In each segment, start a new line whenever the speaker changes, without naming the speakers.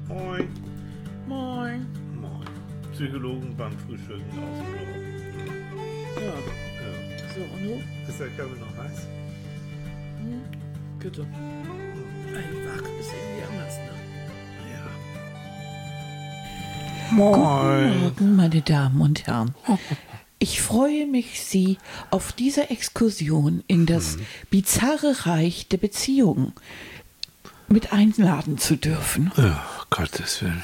Moin.
Moin.
Moin. Psychologen beim Frühstücken aus dem Urlaub.
Ja,
Ja.
so, und du?
Ist der Kaffee noch heiß?
Bitte. Einfach ist irgendwie anders, ne?
Ja. Moin.
Guten Morgen, meine Damen und Herren. Ich freue mich, Sie auf dieser Exkursion in das bizarre Reich der Beziehungen mit einladen zu dürfen.
Ja, Gottes Willen.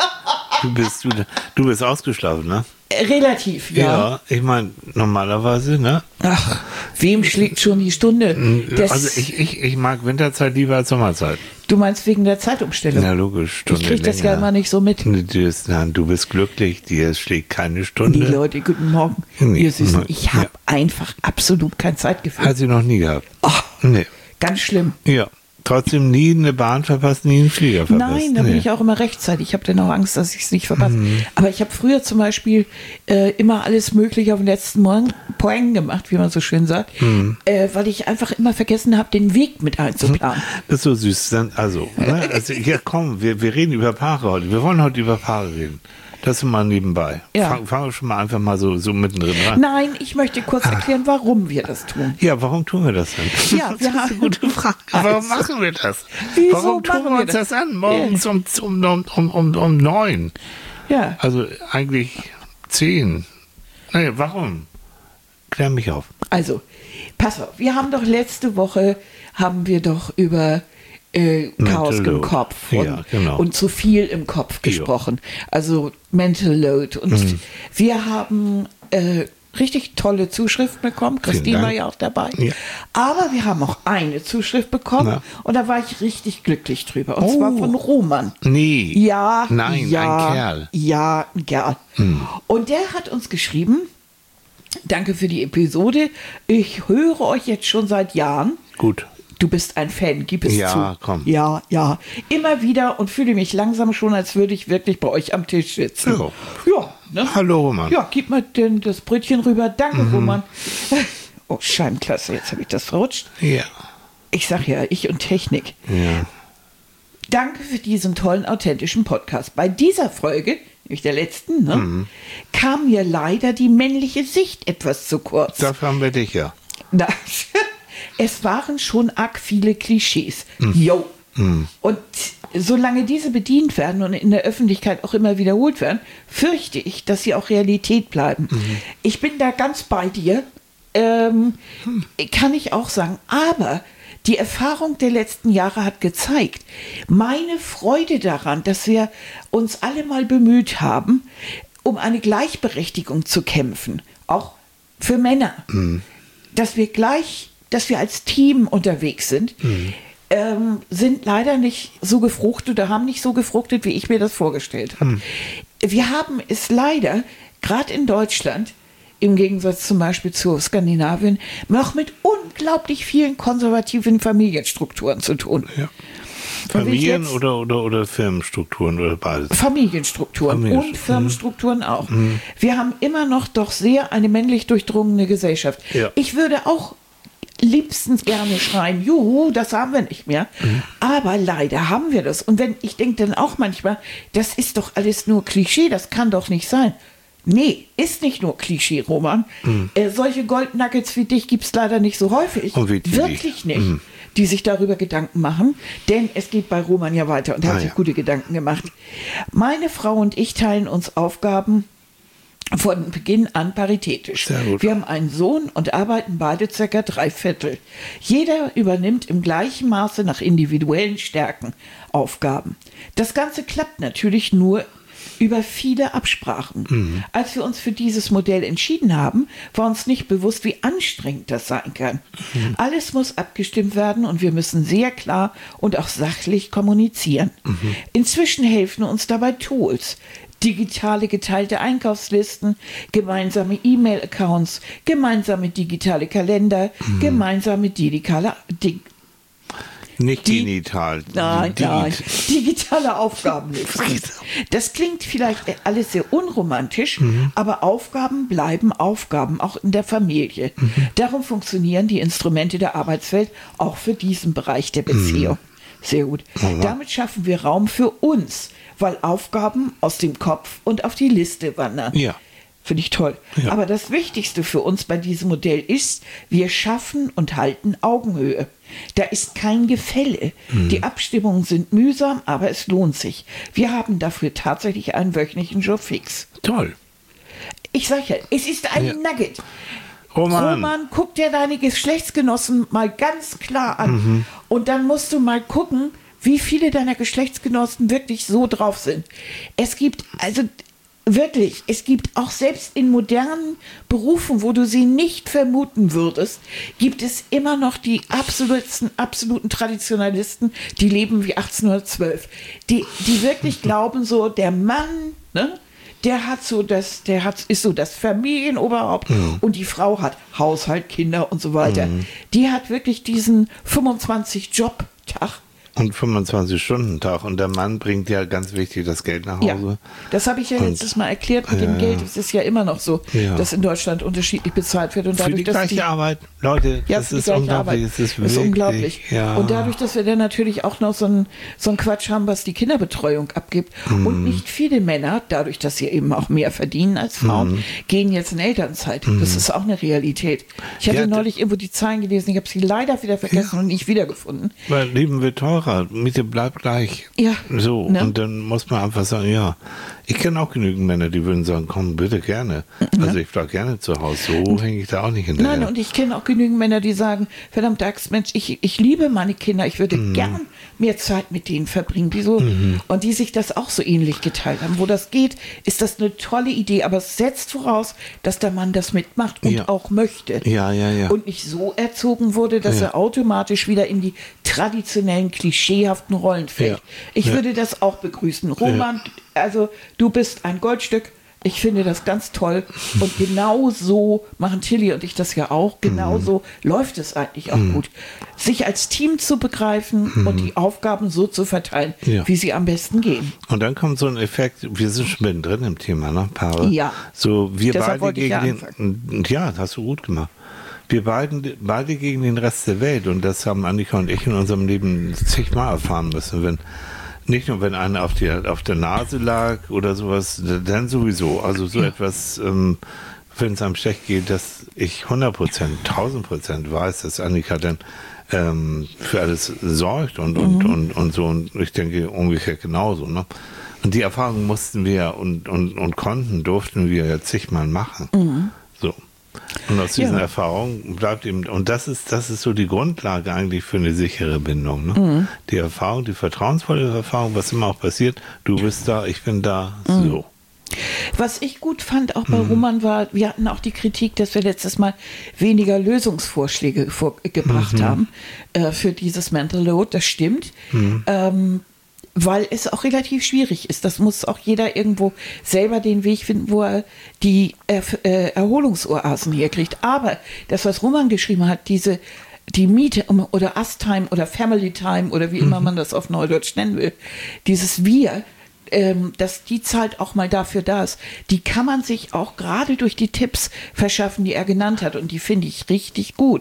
Du bist ausgeschlafen, ne?
Relativ, ja.
Ja, ich meine, normalerweise, ne?
Ach, wem schlägt schon die Stunde?
Also ich mag Winterzeit lieber als Sommerzeit.
Du meinst wegen der Zeitumstellung?
Na logisch, Stunde
Ich krieg das ja
länger.
immer nicht so mit.
Du bist glücklich, dir schlägt keine Stunde.
Die Leute, guten Morgen.
Nee,
Ihr Süßen,
ja.
ich habe einfach absolut kein Zeitgefühl.
Hat sie noch nie gehabt.
Ach,
Nee.
ganz schlimm.
Ja. Trotzdem nie eine Bahn verpasst, nie einen Flieger verpasst.
Nein, da bin ich auch immer rechtzeitig. Ich habe dann auch Angst, dass ich es nicht verpasse. Aber ich habe früher zum Beispiel immer alles Mögliche auf den letzten Morgen Poeng gemacht, wie man so schön sagt, weil ich einfach immer vergessen habe, den Weg mit einzuplanen.
Das ist so süß. Ja, komm, wir reden über Paare heute. Wir wollen heute über Paare reden. Das mal nebenbei.
Ja.
Fangen wir schon mal einfach mal so mittendrin rein.
Nein, ich möchte kurz erklären, warum wir das tun.
Ja, warum tun wir das denn?
Ja,
das
wir
ist eine
haben-
gute Frage. Warum
Also,
machen wir das?
wieso
Warum tun
machen
wir
wir
uns
das?
das an? Morgens um 9.
Ja,
Also eigentlich 10. Naja, warum? Klär mich auf.
also, pass auf, wir haben doch letzte Woche, über Chaos im
Load.
Kopf
Ja, genau.
und zu viel im Kopf gesprochen. Also Mental Load. Und wir haben richtig tolle Zuschriften bekommen. Christine
Dank.
war ja auch dabei.
Ja.
Aber wir haben auch eine Zuschrift bekommen
Na.
und da war ich richtig glücklich drüber. Und zwar von Roman.
Nee.
Ja,
Nein,
ja,
ein Kerl.
Ja, ein Kerl. Und der hat uns geschrieben, danke für die Episode. Ich höre euch jetzt schon seit Jahren.
Gut.
Du bist ein Fan, gib es
Ja,
zu.
komm.
Ja, ja. Immer wieder und fühle mich langsam schon, als würde ich wirklich bei euch am Tisch sitzen.
Ja.
Ja, ne?
Hallo, Roman.
Ja, gib mal das Brötchen rüber. Danke, Roman. Oh, Scheibenklasse, jetzt habe ich das verrutscht.
Ja.
Ich sag ja, ich und Technik.
Ja.
Danke für diesen tollen, authentischen Podcast. Bei dieser Folge, nämlich der letzten, ne, kam mir leider die männliche Sicht etwas zu kurz.
Dafür haben wir dich ja.
Na, es waren schon arg viele Klischees. Jo. Und solange diese bedient werden und in der Öffentlichkeit auch immer wiederholt werden, fürchte ich, dass sie auch Realität bleiben. Ich bin da ganz bei dir. Kann ich auch sagen. Aber die Erfahrung der letzten Jahre hat gezeigt, meine Freude daran, dass wir uns alle mal bemüht haben, um eine Gleichberechtigung zu kämpfen, auch für Männer, dass wir als Team unterwegs sind, sind leider nicht so gefruchtet oder haben nicht so gefruchtet, wie ich mir das vorgestellt habe. Wir haben es leider, gerade in Deutschland, im Gegensatz zum Beispiel zu Skandinavien, noch mit unglaublich vielen konservativen Familienstrukturen zu tun.
Ja.
Und wenn ich
Familien
jetzt-
oder Firmenstrukturen oder beides?
Familienstrukturen
Familien-
und Firmenstrukturen auch. Wir haben immer noch doch sehr eine männlich durchdrungene Gesellschaft.
Ja.
Ich würde auch liebstens gerne schreien, juhu, das haben wir nicht mehr. Aber leider haben wir das. Und ich denke dann auch manchmal, das ist doch alles nur Klischee, das kann doch nicht sein. Nee, ist nicht nur Klischee, Roman. Solche Goldnuggets wie dich gibt es leider nicht so häufig.
Und wie die.
Wirklich nicht. Die sich darüber Gedanken machen, denn es geht bei Roman ja weiter und er hat sich
ja.
gute Gedanken gemacht. Meine Frau und ich teilen uns Aufgaben von Beginn an paritätisch.
Sehr gut.
Wir haben einen Sohn und arbeiten beide circa 3/4. Jeder übernimmt im gleichen Maße nach individuellen Stärken Aufgaben. Das Ganze klappt natürlich nur über viele Absprachen. Als wir uns für dieses Modell entschieden haben, war uns nicht bewusst, wie anstrengend das sein kann. Alles muss abgestimmt werden und wir müssen sehr klar und auch sachlich kommunizieren. Inzwischen helfen uns dabei Tools. Digitale geteilte Einkaufslisten, gemeinsame E-Mail-Accounts, gemeinsame digitale Kalender, gemeinsame
Nicht genital.
Nein, digitale Aufgabenlisten.
Vergiss.
Das klingt vielleicht alles sehr unromantisch, aber Aufgaben bleiben Aufgaben, auch in der Familie. Darum funktionieren die Instrumente der Arbeitswelt auch für diesen Bereich der Beziehung. Sehr gut. Damit schaffen wir Raum für uns, weil Aufgaben aus dem Kopf und auf die Liste wandern.
Ja.
Finde ich toll.
Ja.
Aber das Wichtigste für uns bei diesem Modell ist, wir schaffen und halten Augenhöhe. Da ist kein Gefälle. Die Abstimmungen sind mühsam, aber es lohnt sich. Wir haben dafür tatsächlich einen wöchentlichen Job fix.
Toll.
Ich sage ja, es ist ein
Ja.
Nugget.
Roman,
guck dir deine Geschlechtsgenossen mal ganz klar an. Und dann musst du mal gucken, wie viele deiner Geschlechtsgenossen wirklich so drauf sind. Es gibt, also wirklich, es gibt auch selbst in modernen Berufen, wo du sie nicht vermuten würdest, gibt es immer noch die absoluten Traditionalisten, die leben wie 1812. Die wirklich glauben so, der Mann, ne? Ist so das Familienoberhaupt und die Frau hat Haushalt, Kinder und so weiter. Die hat wirklich diesen 25-Job-Tag.
Und 25-Stunden-Tag. Und der Mann bringt ja ganz wichtig das Geld nach Hause.
Ja, das habe ich ja letztes Mal erklärt mit dem Geld. Es ist ja immer noch so, dass in Deutschland unterschiedlich bezahlt wird. Und dadurch,
für die gleiche Arbeit, Leute,
ja,
das ist unglaublich.
Das ist unglaublich.
Ja.
Und dadurch, dass wir dann natürlich auch noch so einen Quatsch haben, was die Kinderbetreuung abgibt. Und nicht viele Männer, dadurch, dass sie eben auch mehr verdienen als Frauen, gehen jetzt in Elternzeit. Das ist auch eine Realität. Ich hatte neulich irgendwo die Zahlen gelesen, ich habe sie leider wieder vergessen und nicht wiedergefunden.
Weil Leben wird teurer, Miete bleibt gleich.
Ja.
So,
Ne?
und dann muss man einfach sagen, ja. Ich kenne auch genügend Männer, die würden sagen, komm, bitte gerne. Also ich bleib gerne zu Hause. So hänge ich da auch nicht hinterher.
Nein, und ich kenne auch genügend Männer, die sagen, verdammt Mensch, ich liebe meine Kinder, ich würde gern mehr Zeit mit denen verbringen, die so, und die sich das auch so ähnlich geteilt haben. Wo das geht, ist das eine tolle Idee, aber es setzt voraus, dass der Mann das mitmacht und auch möchte.
Ja.
Und nicht so erzogen wurde, dass er automatisch wieder in die traditionellen, klischeehaften Rollen fällt.
Ja.
Ich würde das auch begrüßen. Roman, also du bist ein Goldstück. Ich finde das ganz toll. Und genau so machen Tilly und ich das ja auch. Genau so läuft es eigentlich auch gut. Sich als Team zu begreifen und die Aufgaben so zu verteilen, wie sie am besten gehen.
Und dann kommt so ein Effekt, wir sind schon mittendrin im Thema, ne, Paare?
Ja.
So, wir
Deshalb
beide
wollte ich
gegen den, ja, das hast du gut gemacht. Wir beide gegen den Rest der Welt. Und das haben Annika und ich in unserem Leben zigmal erfahren müssen, nicht nur, wenn einer auf der Nase lag oder sowas, dann sowieso. Also so etwas, wenn es einem schlecht geht, dass ich 100%, 1000% weiß, dass Annika dann für alles sorgt und so. Und ich denke umgekehrt genauso. Ne? Und die Erfahrung mussten wir durften wir ja zigmal machen. So. Und aus diesen Erfahrungen bleibt eben, und das ist so die Grundlage eigentlich für eine sichere Bindung. Ne? Die Erfahrung, die vertrauensvolle Erfahrung, was immer auch passiert, du bist da, ich bin da, so.
Was ich gut fand auch bei Roman war, wir hatten auch die Kritik, dass wir letztes Mal weniger Lösungsvorschläge gebracht haben für dieses Mental Load, das stimmt. Weil es auch relativ schwierig ist. Das muss auch jeder irgendwo selber den Weg finden, wo er die Erholungsoasen herkriegt. Aber das, was Roman geschrieben hat, die Miete oder Us-Time oder Family-Time oder wie immer man das auf Neudeutsch nennen will, dieses Wir, dass die Zeit auch mal dafür da ist, die kann man sich auch gerade durch die Tipps verschaffen, die er genannt hat. Und die finde ich richtig gut.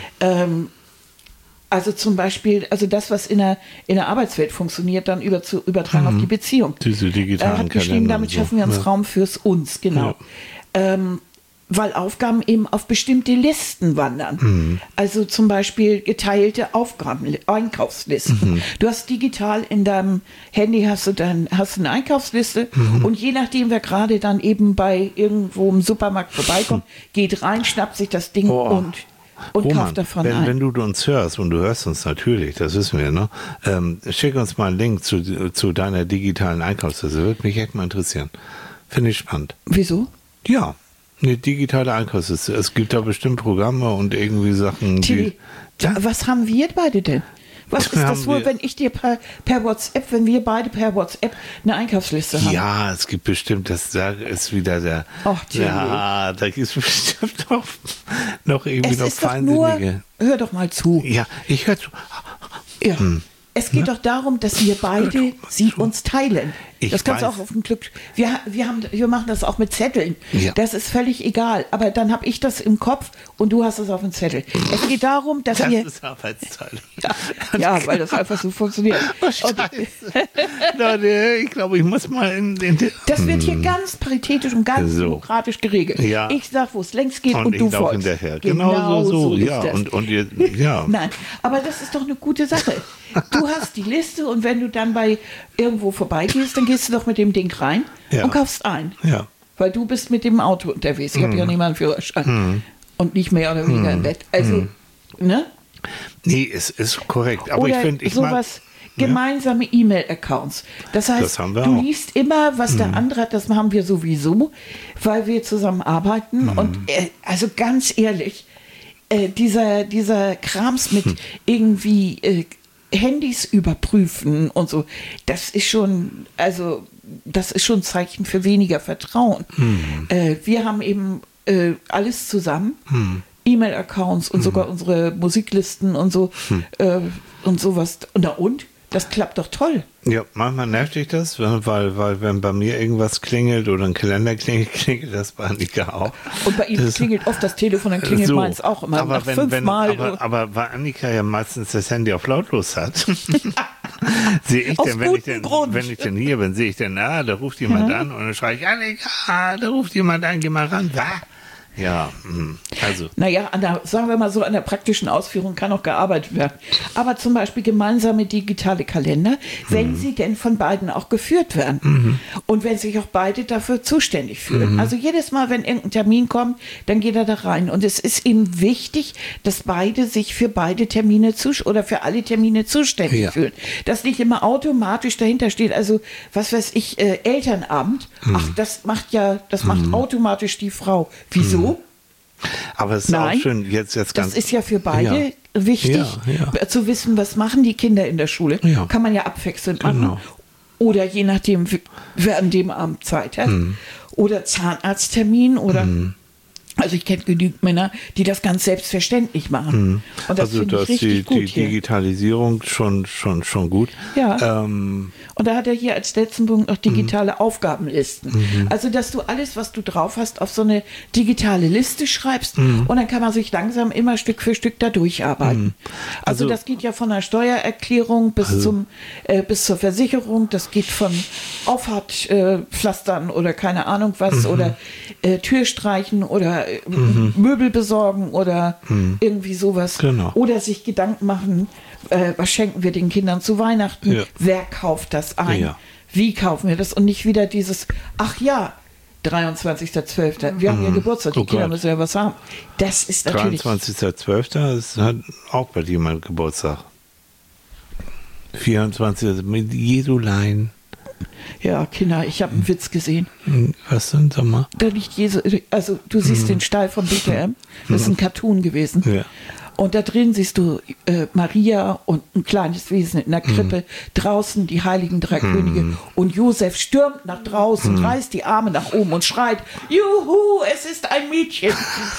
Also zum Beispiel, also das, was in der Arbeitswelt funktioniert, dann übertragen auf die Beziehung.
Diese digitalen
Er hat geschrieben,
Kalender
damit
und so.
schaffen wir uns Raum fürs Uns, genau. Weil Aufgaben eben auf bestimmte Listen wandern. Also zum Beispiel geteilte Einkaufslisten. Du hast digital in deinem Handy hast du eine Einkaufsliste und je nachdem, wer gerade dann eben bei irgendwo im Supermarkt vorbeikommt, geht rein, schnappt sich das Ding und
Roman,
kauft davon ein.
Wenn du uns hörst, und du hörst uns natürlich, das wissen wir, ne? Schick uns mal einen Link zu deiner digitalen Einkaufsliste. Würde mich echt mal interessieren. Finde ich spannend.
Wieso?
Ja, eine digitale Einkaufsliste. Es gibt da bestimmt Programme und irgendwie Sachen,
Tilly, was haben wir beide denn? Was ist das wohl, wenn ich dir per WhatsApp, wenn wir beide per WhatsApp eine Einkaufsliste haben?
Ja, es gibt bestimmt, da ist wieder der.
Ach,
ja, da gibt es bestimmt noch irgendwie
es
noch
ist doch
feinsinnige.
nur, hör doch mal zu.
Ja, ich höre zu.
Ja. Es geht doch darum, dass wir beide sie uns teilen. Das kannst du auch auf dem Glück. Wir machen das auch mit Zetteln.
Ja.
Das ist völlig egal. Aber dann habe ich das im Kopf und du hast es auf dem Zettel. Es geht darum, dass
Das
wir.
ist Arbeitsteilung.
Ja, weil das einfach so funktioniert.
Oh, Scheiße. Leute, ich glaube, ich muss mal in den.
Das wird hier ganz paritätisch und ganz
So.
demokratisch geregelt.
Ja.
Ich sag, wo es längst geht und
ich
du
laufe
folgst.
hinterher. Genau so.
ist
Ja,
das.
und ihr, ja.
Nein, aber das ist doch eine gute Sache. Du hast die Liste und wenn du dann bei irgendwo vorbeigehst, dann gehst du doch mit dem Ding rein
Ja.
und kaufst ein.
Ja.
Weil du bist mit dem Auto unterwegs. Ich habe ja nicht mal einen Führerschein. Und nicht mehr oder weniger im Bett. Also, ne?
Nee, es ist korrekt. Aber
Oder
ich finde,
sowas, gemeinsame E-Mail-Accounts. Das heißt,
Das haben wir
du
auch.
liest immer, was der andere hat. Das haben wir sowieso, weil wir zusammen arbeiten. Und also ganz ehrlich, dieser Krams mit irgendwie Handys überprüfen und so, das ist schon Zeichen für weniger Vertrauen. Wir haben eben alles zusammen, E-Mail-Accounts und sogar unsere Musiklisten und so und sowas. Und das klappt doch toll.
Ja, manchmal nervt dich das, weil wenn bei mir irgendwas klingelt oder ein Kalender klingelt das bei Annika auch.
Und bei ihm klingelt oft das Telefon, dann klingelt meins auch immer
aber
nach 5-mal.
Aber weil Annika ja meistens das Handy auf lautlos hat, sehe ich
Aus
dann,
gutem Grund.
wenn ich dann hier bin, sehe ich dann, da ruft jemand an und dann schreie ich, Annika, da ruft jemand an, geh mal ran. Ja, also.
Naja, sagen wir mal so, an der praktischen Ausführung kann auch gearbeitet werden. Aber zum Beispiel gemeinsame digitale Kalender, wenn sie denn von beiden auch geführt werden. Und wenn sich auch beide dafür zuständig fühlen. Also jedes Mal, wenn irgendein Termin kommt, dann geht er da rein. Und es ist eben wichtig, dass beide sich für beide Termine oder für alle Termine zuständig fühlen. Dass nicht immer automatisch dahinter steht, also was weiß ich, Elternabend. Ach, das macht automatisch die Frau. Wieso?
Aber es ist auch schön, jetzt ganz.
Das ist ja für beide wichtig, zu wissen, was machen die Kinder in der Schule.
Ja.
Kann man ja abwechselnd machen.
Genau.
Oder je nachdem, wer an dem Abend Zeit hat. Oder Zahnarzttermin oder. Also ich kenne genügend Männer, die das ganz selbstverständlich machen. Und das
also
finde ich richtig gut
die
hier.
Digitalisierung schon gut.
Ja. Und da hat er hier als letzten Punkt noch digitale Aufgabenlisten. Also, dass du alles, was du drauf hast, auf so eine digitale Liste schreibst und dann kann man sich langsam immer Stück für Stück da durcharbeiten. Also das geht ja von der Steuererklärung bis zur Versicherung, das geht von Auffahrtpflastern oder keine Ahnung was oder Türstreichen oder Möbel besorgen oder irgendwie sowas.
Genau.
Oder sich Gedanken machen, was schenken wir den Kindern zu Weihnachten?
Ja.
Wer kauft das ein?
Ja.
Wie kaufen wir das? Und nicht wieder dieses, ach ja, 23.12. Wir haben ja Geburtstag, die Kinder müssen ja was haben. Das ist natürlich...
23.12. ist hat auch bei dir mein Geburtstag. 24. mit Jesulein.
Ja, Kinder, ich habe einen Witz gesehen.
Was denn, sag mal?
Da liegt also du siehst den Stall von BTM, das ist ein Cartoon gewesen.
Ja.
Und da drin siehst du Maria und ein kleines Wesen in der Krippe, draußen die heiligen drei Könige. Und Josef stürmt nach draußen, reißt die Arme nach oben und schreit, Juhu, es ist ein Mädchen.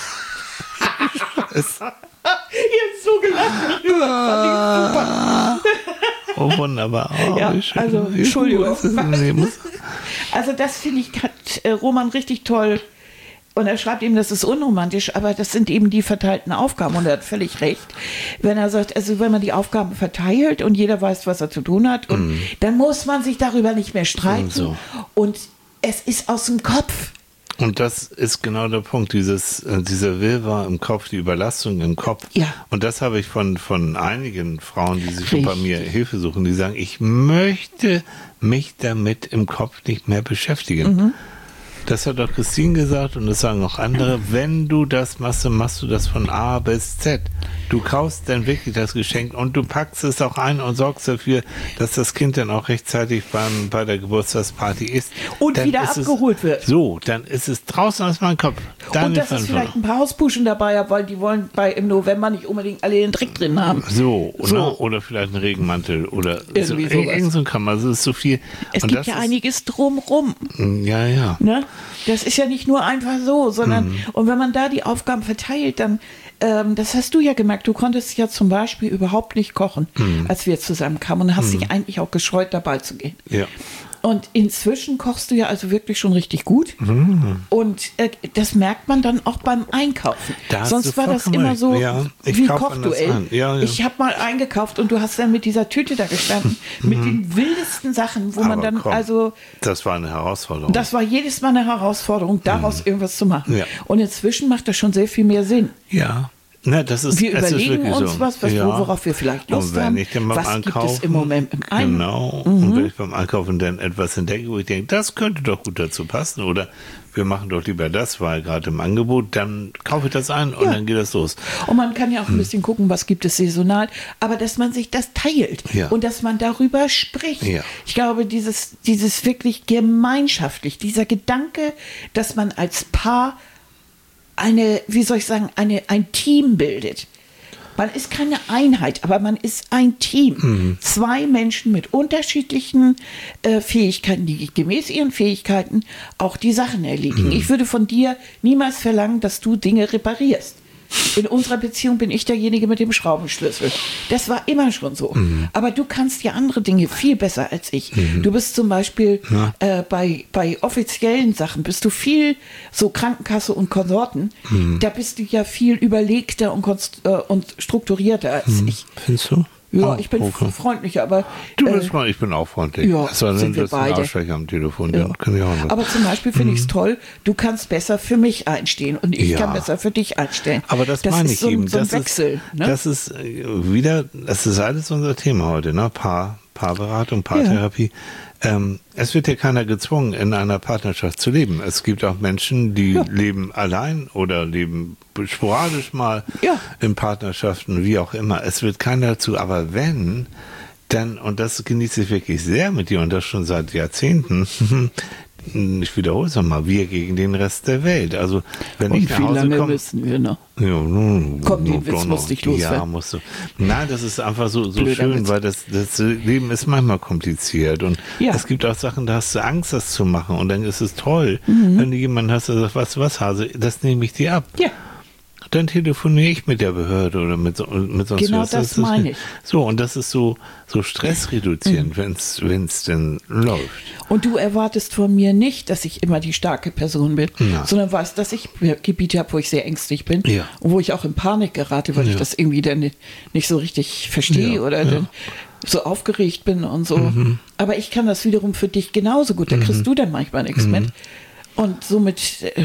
Ihr habt so gelacht. Fand ich super.
Oh, wunderbar. Oh,
Ja,
wie schön.
also,
Wie
Entschuldigung.
gut ist es? Nee,
Also das finde ich, hat Roman richtig toll. Und er schreibt eben, das ist unromantisch, aber das sind eben die verteilten Aufgaben. Und er hat völlig recht, wenn er sagt, also wenn man die Aufgaben verteilt und jeder weiß, was er zu tun hat, und dann muss man sich darüber nicht mehr streiten.
So.
Und es ist aus dem Kopf.
Und das ist genau der Punkt, dieser Wirrwarr im Kopf, die Überlastung im Kopf.
Ja.
Und das habe ich von einigen Frauen, die sich schon bei
Richtig.
mir Hilfe suchen, die sagen, ich möchte mich damit im Kopf nicht mehr beschäftigen. Das hat auch Christine gesagt und das sagen auch andere. Wenn du das machst, dann machst du das von A bis Z. Du kaufst dann wirklich das Geschenk und du packst es auch ein und sorgst dafür, dass das Kind dann auch rechtzeitig bei der Geburtstagsparty ist.
Und
dann
wieder
ist
abgeholt wird.
So, dann ist es draußen aus meinem Kopf. Dann
Und dass
ist
es vielleicht ein paar Hausbuschen dabei hat, weil die wollen im November nicht unbedingt alle den Dreck drin haben.
so.
So.
Ne? Oder vielleicht ein Regenmantel oder
Irgendwie sowas.
irgend so ein Kram. Also es ist so viel.
Es
und
gibt
das
ja
ist,
einiges drumrum.
Ja.
Ne? Das ist ja nicht nur einfach so, sondern und wenn man da die Aufgaben verteilt, dann das hast du ja gemerkt, du konntest ja zum Beispiel überhaupt nicht kochen, als wir zusammenkamen und hast dich eigentlich auch gescheut, dabei zu gehen.
Ja.
Und inzwischen kochst du ja also wirklich schon richtig gut. Und das merkt man dann auch beim Einkaufen. Sonst war das immer so wie Kochduell. Ich habe mal eingekauft und du hast dann mit dieser Tüte da gestanden, mit den wildesten Sachen, wo man dann
das war eine Herausforderung.
Das war jedes Mal eine Herausforderung, daraus irgendwas zu machen.
Ja.
Und inzwischen macht das schon sehr viel mehr Sinn.
Ja. Na, wir
überlegen uns was worauf wir vielleicht Lust haben. Was gibt es im Moment im Einkaufen?
Genau. Und wenn ich beim Einkaufen dann etwas entdecke, wo ich denke, das könnte doch gut dazu passen, oder wir machen doch lieber das, weil gerade im Angebot, dann kaufe ich das ein und dann geht das los.
Und man kann ja auch ein bisschen gucken, was gibt es saisonal, aber dass man sich das teilt und dass man darüber spricht. Ja. Ich glaube, dieses wirklich gemeinschaftlich, dieser Gedanke, dass man als Paar ein Team bildet. Man ist keine Einheit, aber man ist ein Team. Zwei Menschen mit unterschiedlichen Fähigkeiten, die gemäß ihren Fähigkeiten auch die Sachen erledigen. Ich würde von dir niemals verlangen, dass du Dinge reparierst. In unserer Beziehung bin ich derjenige mit dem Schraubenschlüssel. Das war immer schon so. Aber du kannst ja andere Dinge viel besser als ich. Du bist zum Beispiel bei offiziellen Sachen, bist du viel so Krankenkasse und Konsorten, da bist du ja viel überlegter und strukturierter als ich.
Findest du?
Ja, ich bin freundlicher, aber...
ich bin auch freundlich.
Ja,
das war
sind wir beide.
Ein Arschlöcher am Telefon, den kann ich auch noch.
Aber zum Beispiel finde ich es toll, du kannst besser für mich einstehen und ich kann besser für dich einstellen.
Aber das meine ich eben.
So ein Wechsel.
Das ist alles unser Thema heute, ne? Paarberatung, Paartherapie. Es wird ja keiner gezwungen, in einer Partnerschaft zu leben. Es gibt auch Menschen, die leben allein oder leben sporadisch mal in Partnerschaften, wie auch immer. Es wird keiner dazu, aber wenn, dann, und das genieße ich wirklich sehr mit dir und das schon seit Jahrzehnten, ich wiederhole es nochmal, wir gegen den Rest der Welt. Also, wenn ich nach Hause komme... Wie lange
müssen wir noch?
Komm,
den Witz musste ich loswerden.
Ja, musst du. Nein, das ist einfach so schön, weil das Leben ist manchmal kompliziert und es gibt auch Sachen, da hast du Angst, das zu machen und dann ist es toll, wenn du jemanden hast, der sagt, was, Hase, das nehme ich dir ab. Ja. Dann telefoniere ich mit der Behörde oder mit sonst
genau
was.
Das meine ich.
So, und das ist so stressreduzierend, wenn es denn läuft.
Und du erwartest von mir nicht, dass ich immer die starke Person bin, sondern weißt, dass ich Gebiete habe, wo ich sehr ängstlich bin und wo ich auch in Panik gerate, weil ich das irgendwie dann nicht so richtig verstehe oder dann so aufgeregt bin und so. Aber ich kann das wiederum für dich genauso gut. Da kriegst du dann manchmal nichts mit. Und somit...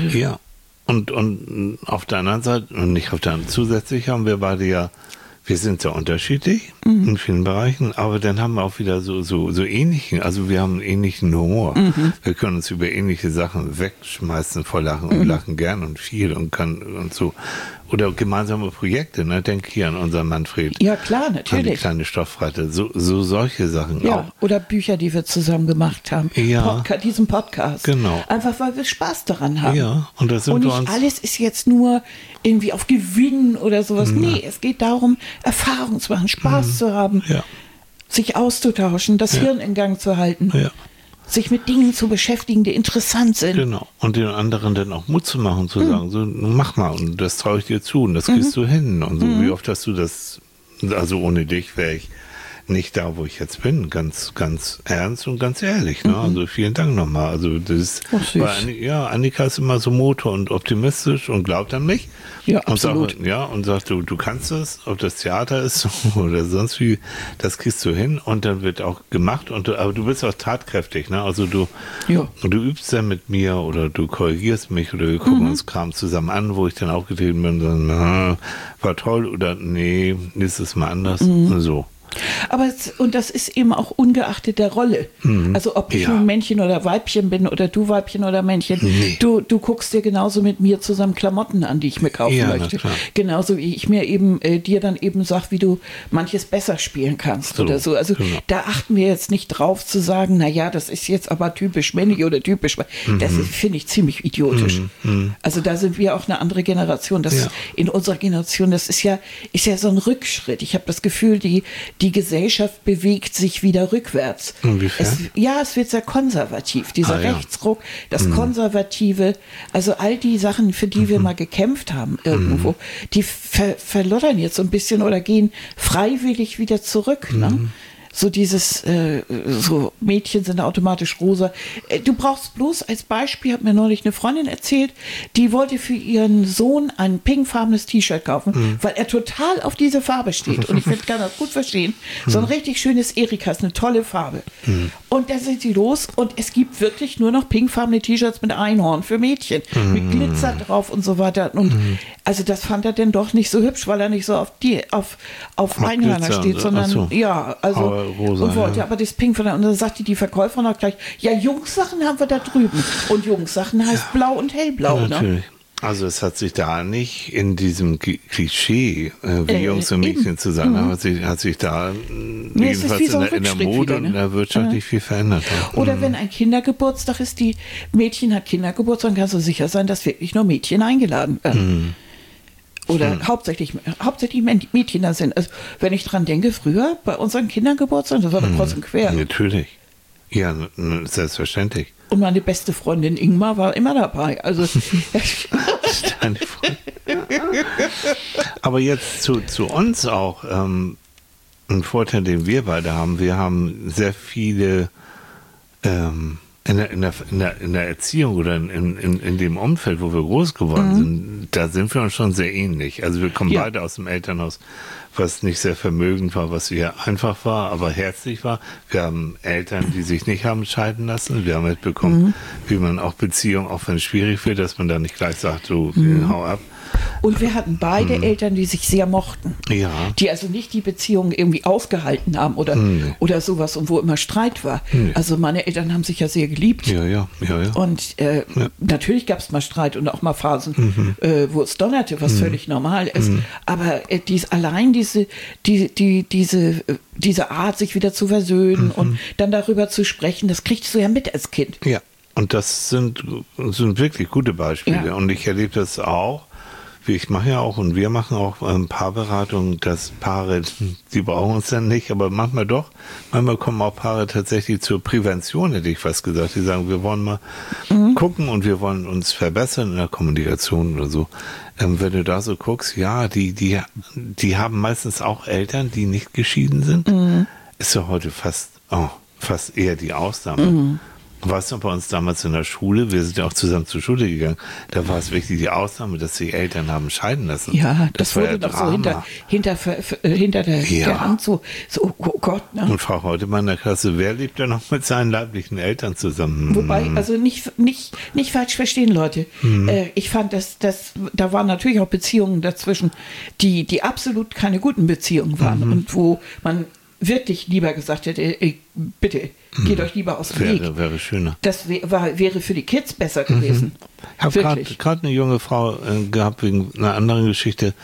Und auf der anderen Seite, und nicht auf der anderen, zusätzlich haben wir beide wir sind sehr unterschiedlich in vielen Bereichen, aber dann haben wir auch wieder so ähnlichen, also wir haben einen ähnlichen Humor. Wir können uns über ähnliche Sachen wegschmeißen vor Lachen und lachen gern und viel und so. Oder gemeinsame Projekte, ne? Denk hier an unseren Manfred.
Ja, klar, natürlich.
An die kleine Stoffratte. So solche Sachen auch.
Oder Bücher, die wir zusammen gemacht haben.
Ja.
Diesen Podcast.
Genau.
Einfach, weil wir Spaß daran haben.
Ja, und das sind
und nicht alles ist jetzt nur irgendwie auf Gewinn oder sowas. Nee, es geht darum, Erfahrung zu machen, Spaß zu haben, sich auszutauschen, das Hirn in Gang zu halten. Ja. Sich mit Dingen zu beschäftigen, die interessant sind.
Genau. Und den anderen dann auch Mut zu machen, zu sagen, so, mach mal und das traue ich dir zu und das kriegst du hin. Und so, wie oft hast du das, also ohne dich wäre ich nicht da, wo ich jetzt bin, ganz, ganz ernst und ganz ehrlich. Ne? Also vielen Dank nochmal. Also das Annika ist immer so Motor und optimistisch und glaubt an mich.
Ja,
und
absolut.
Sagt, du kannst das, ob das Theater ist oder sonst wie, das kriegst du hin und dann wird auch gemacht. Aber du bist auch tatkräftig, ne? Also du übst dann mit mir oder du korrigierst mich oder wir gucken uns Kram zusammen an, wo ich dann auch getreten bin und dann, war toll oder nee, nächstes Mal anders und so.
Aber das ist eben auch ungeachtet der Rolle. Also ob ich nun Männchen oder Weibchen bin oder du Weibchen oder Männchen. Nee. Du guckst dir genauso mit mir zusammen Klamotten an, die ich mir kaufen möchte. Genauso wie ich mir eben dir dann eben sage, wie du manches besser spielen kannst oder so. Also da achten wir jetzt nicht drauf zu sagen, naja, das ist jetzt aber typisch männlich oder typisch. Das finde ich ziemlich idiotisch. Also da sind wir auch eine andere Generation. In unserer Generation, das ist ja so ein Rückschritt. Ich habe das Gefühl, die die Gesellschaft bewegt sich wieder rückwärts.
Inwiefern?
Es wird sehr konservativ. Dieser
ja.
Rechtsruck, das Konservative, also all die Sachen, für die wir mal gekämpft haben irgendwo, die verloddern jetzt so ein bisschen oder gehen freiwillig wieder zurück. Ne? So dieses, so Mädchen sind automatisch rosa. Du brauchst bloß als Beispiel, hat mir neulich eine Freundin erzählt, die wollte für ihren Sohn ein pinkfarbenes T-Shirt kaufen, weil er total auf diese Farbe steht. Und ich kann das gut verstehen. So ein richtig schönes Erika ist eine tolle Farbe. Und da sind sie los und es gibt wirklich nur noch pinkfarbene T-Shirts mit Einhorn für Mädchen, mit Glitzer drauf und so weiter. Und also das fand er denn doch nicht so hübsch, weil er nicht so auf Einhörner
Glitzer,
steht, sondern
so.
ja, also
rosa,
und wollte aber das Pink von der, und dann sagte die Verkäuferin auch gleich, ja, Jungs-Sachen haben wir da drüben. Und Jungs-Sachen heißt blau und hellblau.
Ja, natürlich.
Ne?
Also es hat sich da nicht in diesem Klischee, wie Jungs und Mädchen zu sein, hat sich da jedenfalls
so
in der Mode
wieder,
und in der Wirtschaft nicht viel verändert.
Oder wenn ein Kindergeburtstag ist, die Mädchen hat Kindergeburtstag, dann kannst du sicher sein, dass wirklich nur Mädchen eingeladen werden. Oder hauptsächlich Mädchen da sind. Also, wenn ich dran denke, früher bei unseren Kindergeburtstagen, das war doch kreuz und quer.
Natürlich. Ja, selbstverständlich.
Und meine beste Freundin Ingmar war immer dabei. Also
Deine Freundin. Aber jetzt zu uns auch ein Vorteil, den wir beide haben. Wir haben sehr viele in der Erziehung oder in dem Umfeld, wo wir groß geworden sind, da sind wir uns schon sehr ähnlich. Also wir kommen beide aus dem Elternhaus, was nicht sehr vermögend war, was eher einfach war, aber herzlich war. Wir haben Eltern, die sich nicht haben scheiden lassen. Wir haben mitbekommen, wie man auch Beziehungen, auch wenn es schwierig wird, dass man da nicht gleich sagt, du hau ab.
Und wir hatten beide Eltern, die sich sehr mochten.
Ja.
Die also nicht die Beziehung irgendwie aufgehalten haben oder sowas und wo immer Streit war. Also meine Eltern haben sich ja sehr geliebt.
Ja.
Und natürlich gab es mal Streit und auch mal Phasen, wo es donnerte, was völlig normal ist. Aber diese Art, sich wieder zu versöhnen und dann darüber zu sprechen, das kriegst du ja mit als Kind.
Ja, und das sind wirklich gute Beispiele. Ja. Und ich erlebe das auch. Ich mache ja auch und wir machen auch Paarberatungen, dass Paare, die brauchen uns dann nicht, aber manchmal doch. Manchmal kommen auch Paare tatsächlich zur Prävention, hätte ich fast gesagt. Die sagen, wir wollen mal gucken und wir wollen uns verbessern in der Kommunikation oder so. Wenn du da so guckst, ja, die haben meistens auch Eltern, die nicht geschieden sind. Ist ja heute fast eher die Ausnahme. Weißt du, bei uns damals in der Schule, wir sind ja auch zusammen zur Schule gegangen, da war es wirklich die Ausnahme, dass die Eltern haben scheiden lassen.
Ja, das wurde doch so hinter der Hand so, oh Gott. Ne?
Und frag heute mal in der Klasse, wer lebt denn noch mit seinen leiblichen Eltern zusammen?
Wobei, also nicht falsch verstehen, Leute. Ich fand, da waren natürlich auch Beziehungen dazwischen, die absolut keine guten Beziehungen waren und wo man wirklich lieber gesagt hätte, bitte, geht euch lieber aus dem Weg.
Wäre schöner.
Das wäre für die Kids besser gewesen.
Ich habe gerade eine junge Frau gehabt wegen einer anderen Geschichte.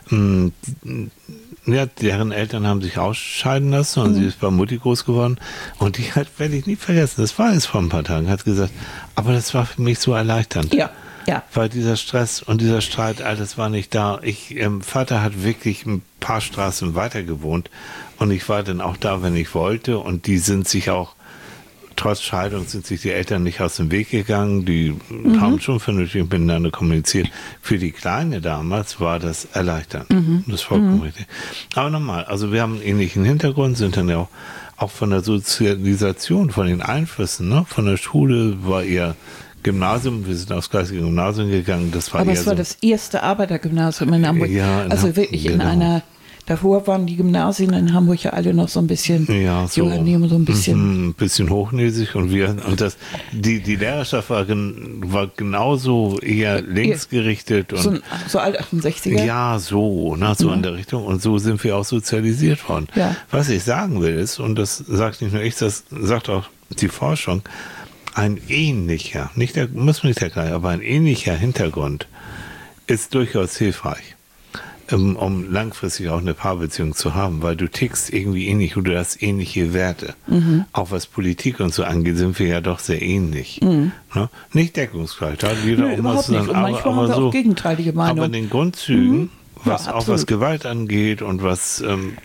Deren Eltern haben sich ausscheiden lassen und sie ist bei Mutti groß geworden. Und die werde ich nie vergessen, das war jetzt vor ein paar Tagen, hat gesagt, aber das war für mich so erleichternd.
Ja.
Weil dieser Stress und dieser Streit, all das war nicht da. Vater hat wirklich ein paar Straßen weiter gewohnt und ich war dann auch da, wenn ich wollte, und die sind sich auch, trotz Scheidung sind sich die Eltern nicht aus dem Weg gegangen, die haben schon vernünftig miteinander kommuniziert. Für die Kleine damals war das erleichternd. Das ist vollkommen richtig. Aber nochmal, also wir haben einen ähnlichen Hintergrund, sind dann ja auch von der Sozialisation, von den Einflüssen, ne? Von der Schule war eher Gymnasium, wir sind aufs gleiche Gymnasium gegangen.
Aber es war das erste Arbeitergymnasium in Hamburg.
Ja,
also wirklich in einer, davor waren die Gymnasien in Hamburg ja alle noch so ein bisschen, so ein
bisschen hochnäsig und die Lehrerschaft war genauso eher linksgerichtet. Und
so alt 68er?
Ja, so in der Richtung. Und so sind wir auch sozialisiert worden. Ja. Was ich sagen will ist, und das sagt nicht nur ich, das sagt auch die Forschung, ein ähnlicher, muss nicht der gleiche, aber ein ähnlicher Hintergrund ist durchaus hilfreich, um langfristig auch eine Paarbeziehung zu haben, weil du tickst irgendwie ähnlich und du hast ähnliche Werte. Auch was Politik und so angeht, sind wir ja doch sehr ähnlich. Ne? Nicht deckungsgleich, da hat jeder auch was
überhaupt nicht. Und manchmal haben wir auch gegenteilige Meinungen.
Aber in den Grundzügen Was auch was Gewalt angeht und was,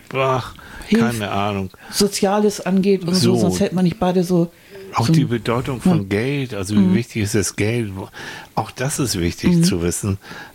keine Ahnung.
Soziales angeht und so, sonst hätte man nicht beide so.
Auch die Bedeutung von Geld, also wie wichtig ist das Geld, auch das ist wichtig zu wissen,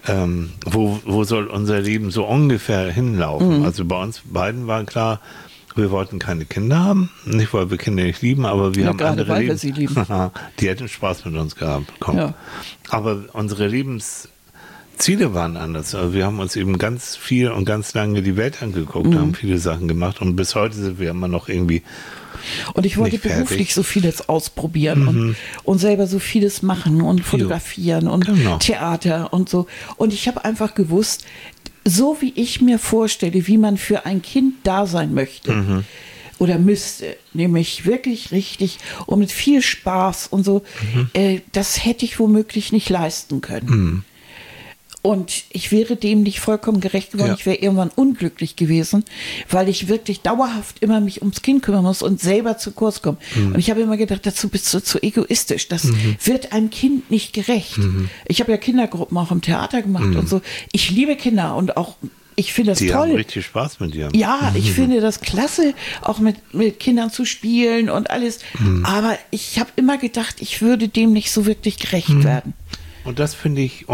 wo soll unser Leben so ungefähr hinlaufen. Also bei uns beiden war klar, wir wollten keine Kinder haben, nicht weil wir Kinder nicht lieben, aber wir haben andere
weil wir sie lieben.
Die hätten Spaß mit uns gehabt. Ja. Aber unsere Lebensziele waren anders. Also wir haben uns eben ganz viel und ganz lange die Welt angeguckt, haben viele Sachen gemacht und bis heute sind wir immer noch irgendwie.
Und ich wollte beruflich so vieles ausprobieren und selber so vieles machen und fotografieren und Theater und so. Und ich habe einfach gewusst, so wie ich mir vorstelle, wie man für ein Kind da sein möchte oder müsste, nämlich wirklich richtig und mit viel Spaß und so, das hätte ich womöglich nicht leisten können. Und ich wäre dem nicht vollkommen gerecht geworden. Ja. Ich wäre irgendwann unglücklich gewesen, weil ich wirklich dauerhaft immer mich ums Kind kümmern muss und selber zu kurz komme. Und ich habe immer gedacht, dazu bist du zu egoistisch. Das wird einem Kind nicht gerecht. Ich habe ja Kindergruppen auch im Theater gemacht und so. Ich liebe Kinder und auch ich finde das toll. Die haben
richtig Spaß mit dir.
Ja, ich finde das klasse, auch mit Kindern zu spielen und alles. Aber ich habe immer gedacht, ich würde dem nicht so wirklich gerecht werden.
Und das finde ich,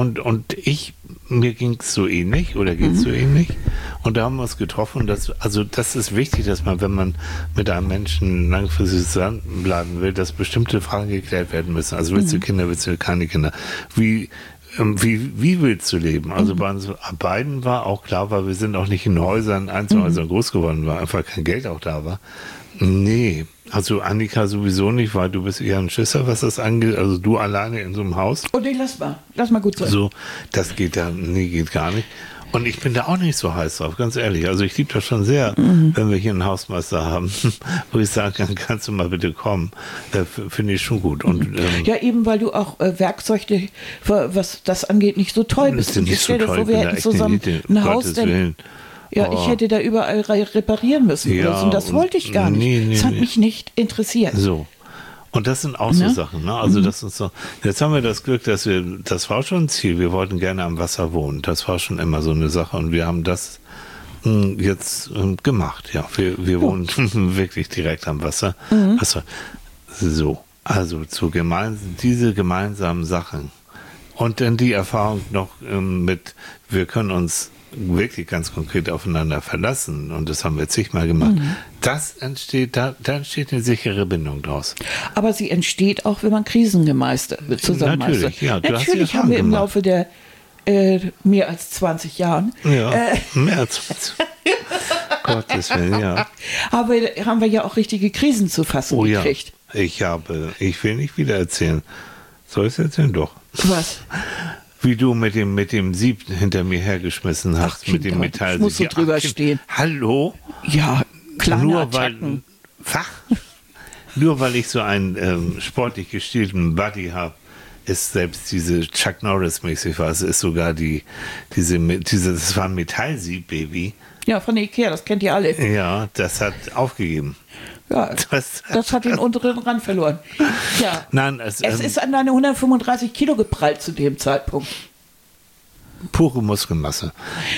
mir ging es so ähnlich oder geht es so ähnlich. Und da haben wir uns getroffen. Das ist wichtig, dass man, wenn man mit einem Menschen langfristig zusammenbleiben will, dass bestimmte Fragen geklärt werden müssen. Also willst du Kinder, willst du keine Kinder? Wie willst du leben? Also bei uns beiden war auch klar, weil wir sind auch nicht in Häusern, Einzelhäusern groß geworden, weil einfach kein Geld auch da war. Nee, also Annika sowieso nicht, weil du bist eher ein Schisser, was das angeht. Also du alleine in so einem Haus.
Oh nee, lass mal gut sein.
So, das geht geht gar nicht. Und ich bin da auch nicht so heiß drauf, ganz ehrlich. Also ich liebe das schon sehr, wenn wir hier einen Hausmeister haben, wo ich sagen kann, kannst du mal bitte kommen. Finde ich schon gut. Und,
ja, eben weil du auch Werkzeuge, was das angeht, nicht so toll bist.
Ich stelle dir vor, wir hätten zusammen ein Haus,
ja, ich hätte da überall reparieren müssen. Ja, und das wollte ich gar nicht. Das hat mich nicht interessiert.
So. Und das sind auch so Sachen, ne? Also das ist so. Jetzt haben wir das Glück, das war schon ein Ziel. Wir wollten gerne am Wasser wohnen. Das war schon immer so eine Sache. Und wir haben das jetzt gemacht. Ja, wir wohnen wirklich direkt am Wasser. So. Also diese gemeinsamen Sachen. Und dann die Erfahrung noch wir können uns wirklich ganz konkret aufeinander verlassen und das haben wir zigmal gemacht. Das entsteht, da entsteht eine sichere Bindung draus.
Aber sie entsteht auch, wenn man Krisen zusammen
Natürlich, ja.
Natürlich haben wir im Laufe der mehr als 20 Jahren.
Ja, mehr als 20. Gottes Willen, ja.
Aber haben wir ja auch richtige Krisen zu fassen gekriegt.
Ja. Ich will nicht wieder erzählen. Soll ich es erzählen? Doch.
Was?
Wie du mit dem Sieb hinter mir hergeschmissen hast, mit dem Metallsieb.
Ich muss so drüber stehen.
Hallo?
Ja, kleine Attacken.
Nur weil ich so einen sportlich gestielten Buddy habe, ist selbst diese Chuck Norris-mäßig was, ist sogar das war ein Metallsieb, Baby.
Ja, von Ikea, das kennt ihr alle.
Ja, das hat aufgegeben.
Ja, das hat den unteren Rand verloren. Ja.
Nein,
es ist an deine 135 Kilo geprallt zu dem Zeitpunkt.
Pure Muskelmasse.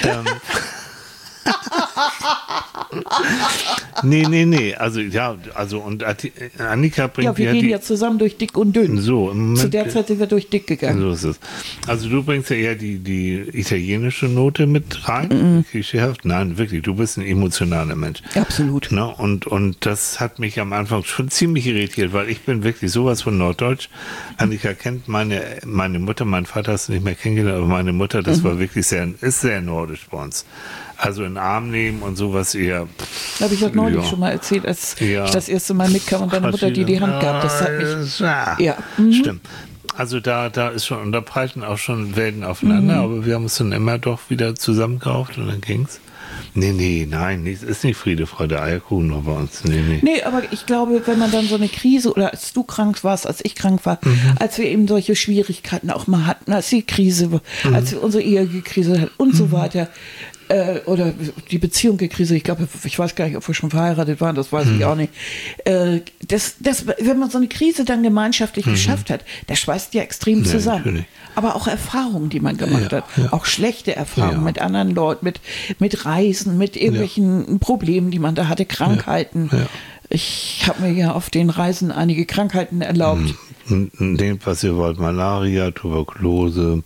Nee. Und Annika bringt
ja, wir gehen ja zusammen durch dick und dünn.
So,
zu der Zeit sind wir durch dick gegangen.
So ist es. Also du bringst ja eher die italienische Note mit rein. Klischeehaft. Nein, wirklich, du bist ein emotionaler Mensch.
Absolut.
Ne? Und das hat mich am Anfang schon ziemlich irritiert, weil ich bin wirklich sowas von Norddeutsch. Annika kennt meine Mutter, mein Vater hast du nicht mehr kennengelernt, aber meine Mutter, das war wirklich sehr nordisch bei uns. Also in den Arm nehmen und sowas eher.
Habe ich heute neulich schon mal erzählt, als ich das erste Mal mitkam und deine Mutter die Hand gab. Das hat mich. Ja.
Stimmt. Also da ist schon, und da prallten auch schon Welten aufeinander, aber wir haben uns dann immer doch wieder zusammengerauft und dann ging's. Nein, ist nicht Friede, Freude, Eierkuchen noch bei uns.
Nee, aber ich glaube, wenn man dann so eine Krise, oder als du krank warst, als ich krank war, als wir eben solche Schwierigkeiten auch mal hatten, als die Krise, als wir unsere Ehekrise hatten und so weiter, oder die Beziehung gekriselt. Ich glaube, ich weiß gar nicht, ob wir schon verheiratet waren, das weiß ich auch nicht. Wenn man so eine Krise dann gemeinschaftlich geschafft hat, das schweißt ja extrem zusammen.
Natürlich.
Aber auch Erfahrungen, die man gemacht hat, auch schlechte Erfahrungen mit anderen Leuten, mit Reisen, mit irgendwelchen Problemen, die man da hatte, Krankheiten. Ja. Ich habe mir ja auf den Reisen einige Krankheiten erlaubt.
Nehmt, was ihr wollt, Malaria, Tuberkulose,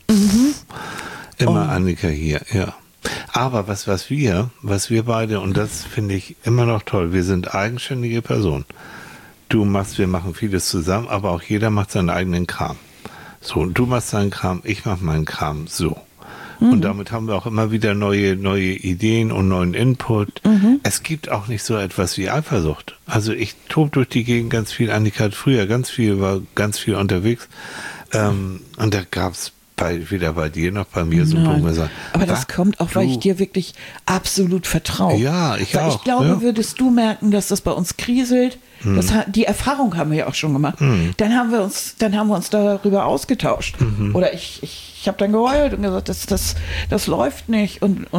immer Annika hier, ja. Aber was wir beide, und das finde ich immer noch toll, wir sind eigenständige Personen. Wir machen vieles zusammen, aber auch jeder macht seinen eigenen Kram. So, und du machst deinen Kram, ich mach meinen Kram, so. Und damit haben wir auch immer wieder neue Ideen und neuen Input. Es gibt auch nicht so etwas wie Eifersucht. Also ich tob durch die Gegend ganz viel. Annika hat früher war ganz viel unterwegs. Und da gab's weder bei dir noch bei mir so Punkte.
Aber das kommt auch, weil ich dir wirklich absolut vertraue.
Ja, ich auch.
Ich glaube, würdest du merken, dass das bei uns kriselt. Die Erfahrung haben wir ja auch schon gemacht. Dann haben wir uns darüber ausgetauscht. Oder ich habe dann geheult und gesagt, das läuft nicht und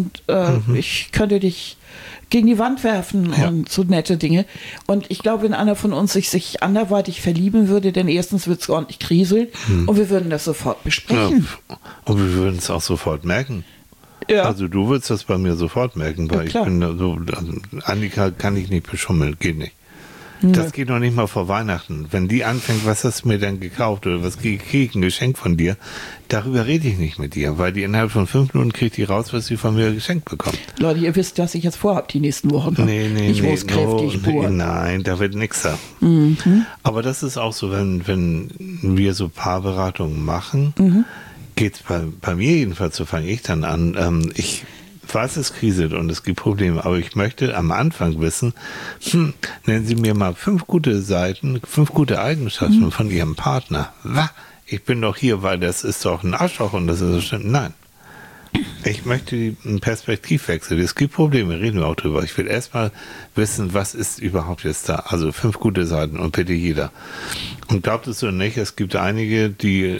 ich könnte dich gegen die Wand werfen und so nette Dinge. Und ich glaube, wenn einer von uns sich anderweitig verlieben würde, denn erstens wird es ordentlich kriseln und wir würden das sofort besprechen.
Ja. Und wir würden es auch sofort merken. Ja. Also du würdest das bei mir sofort merken, weil ich bin so, Annika kann ich nicht beschummeln, geht nicht. Das geht noch nicht mal vor Weihnachten. Wenn die anfängt, was hast du mir denn gekauft oder was krieg ich, ein Geschenk von dir, darüber rede ich nicht mit dir, weil die innerhalb von 5 Minuten kriegt die raus, was sie von mir geschenkt bekommt.
Leute, ihr wisst, was ich jetzt vorhabe die nächsten Wochen.
Ich muss kräftig bohren. Nein, da wird nichts da. Aber das ist auch so, wenn wir so Paarberatungen machen, geht's bei mir jedenfalls, so fange ich dann an, ich weiß, es kriselt und es gibt Probleme, aber ich möchte am Anfang wissen, nennen Sie mir mal 5 gute Seiten, 5 gute Eigenschaften von Ihrem Partner. Was? Ich bin doch hier, weil das ist doch ein Arschloch und das ist so schlimm. Nein. Ich möchte einen Perspektivwechsel. Es gibt Probleme, reden wir auch drüber. Ich will erstmal wissen, was ist überhaupt jetzt da. Also 5 gute Seiten und bitte jeder. Und glaubt es oder nicht, es gibt einige, die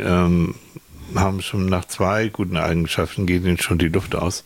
haben schon nach 2 guten Eigenschaften, geht ihnen schon die Luft aus.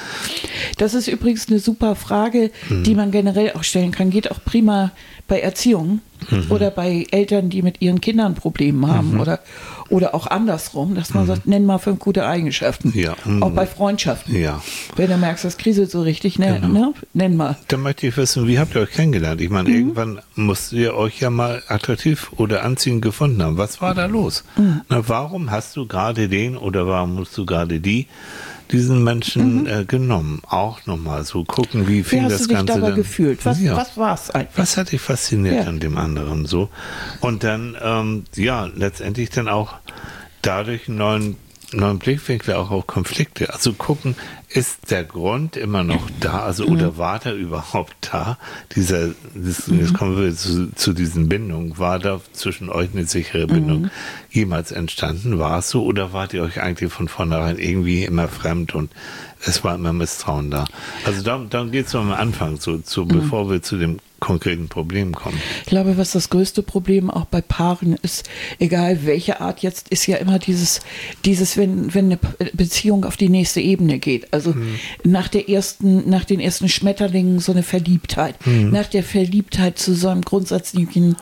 Das ist übrigens eine super Frage, die man generell auch stellen kann. Geht auch prima bei Erziehung oder bei Eltern, die mit ihren Kindern Probleme haben oder auch andersrum, dass man sagt, nenn mal 5 gute Eigenschaften. Ja. Auch bei Freundschaften. Ja. Wenn du merkst, das kriselt so richtig, nenn mal.
Dann möchte ich wissen, wie habt ihr euch kennengelernt? Ich meine, irgendwann musst ihr euch ja mal attraktiv oder anziehend gefunden haben. Was war da los? Na, warum hast du gerade den oder warum musst du gerade diesen Menschen genommen? Auch nochmal so gucken, wie fing das Ganze dann.
Wie hast du dich dabei gefühlt? Was war es einfach?
Was hat dich fasziniert an dem anderen so? Und dann, letztendlich dann auch dadurch einen neuen Blickwinkel auch auf Konflikte. Also gucken, ist der Grund immer noch da? Also oder war der überhaupt da? Jetzt kommen wir zu diesen Bindungen. War da zwischen euch eine sichere Bindung jemals entstanden? War es so? Oder wart ihr euch eigentlich von vornherein irgendwie immer fremd und es war immer Misstrauen da? Also darum geht es am Anfang, bevor wir zu dem konkreten Problem kommen.
Ich glaube, was das größte Problem auch bei Paaren ist, egal welche Art jetzt, ist ja immer dieses, wenn eine Beziehung auf die nächste Ebene geht. Also nach den ersten Schmetterlingen so eine Verliebtheit. Nach der Verliebtheit zu so einem grundsätzlichen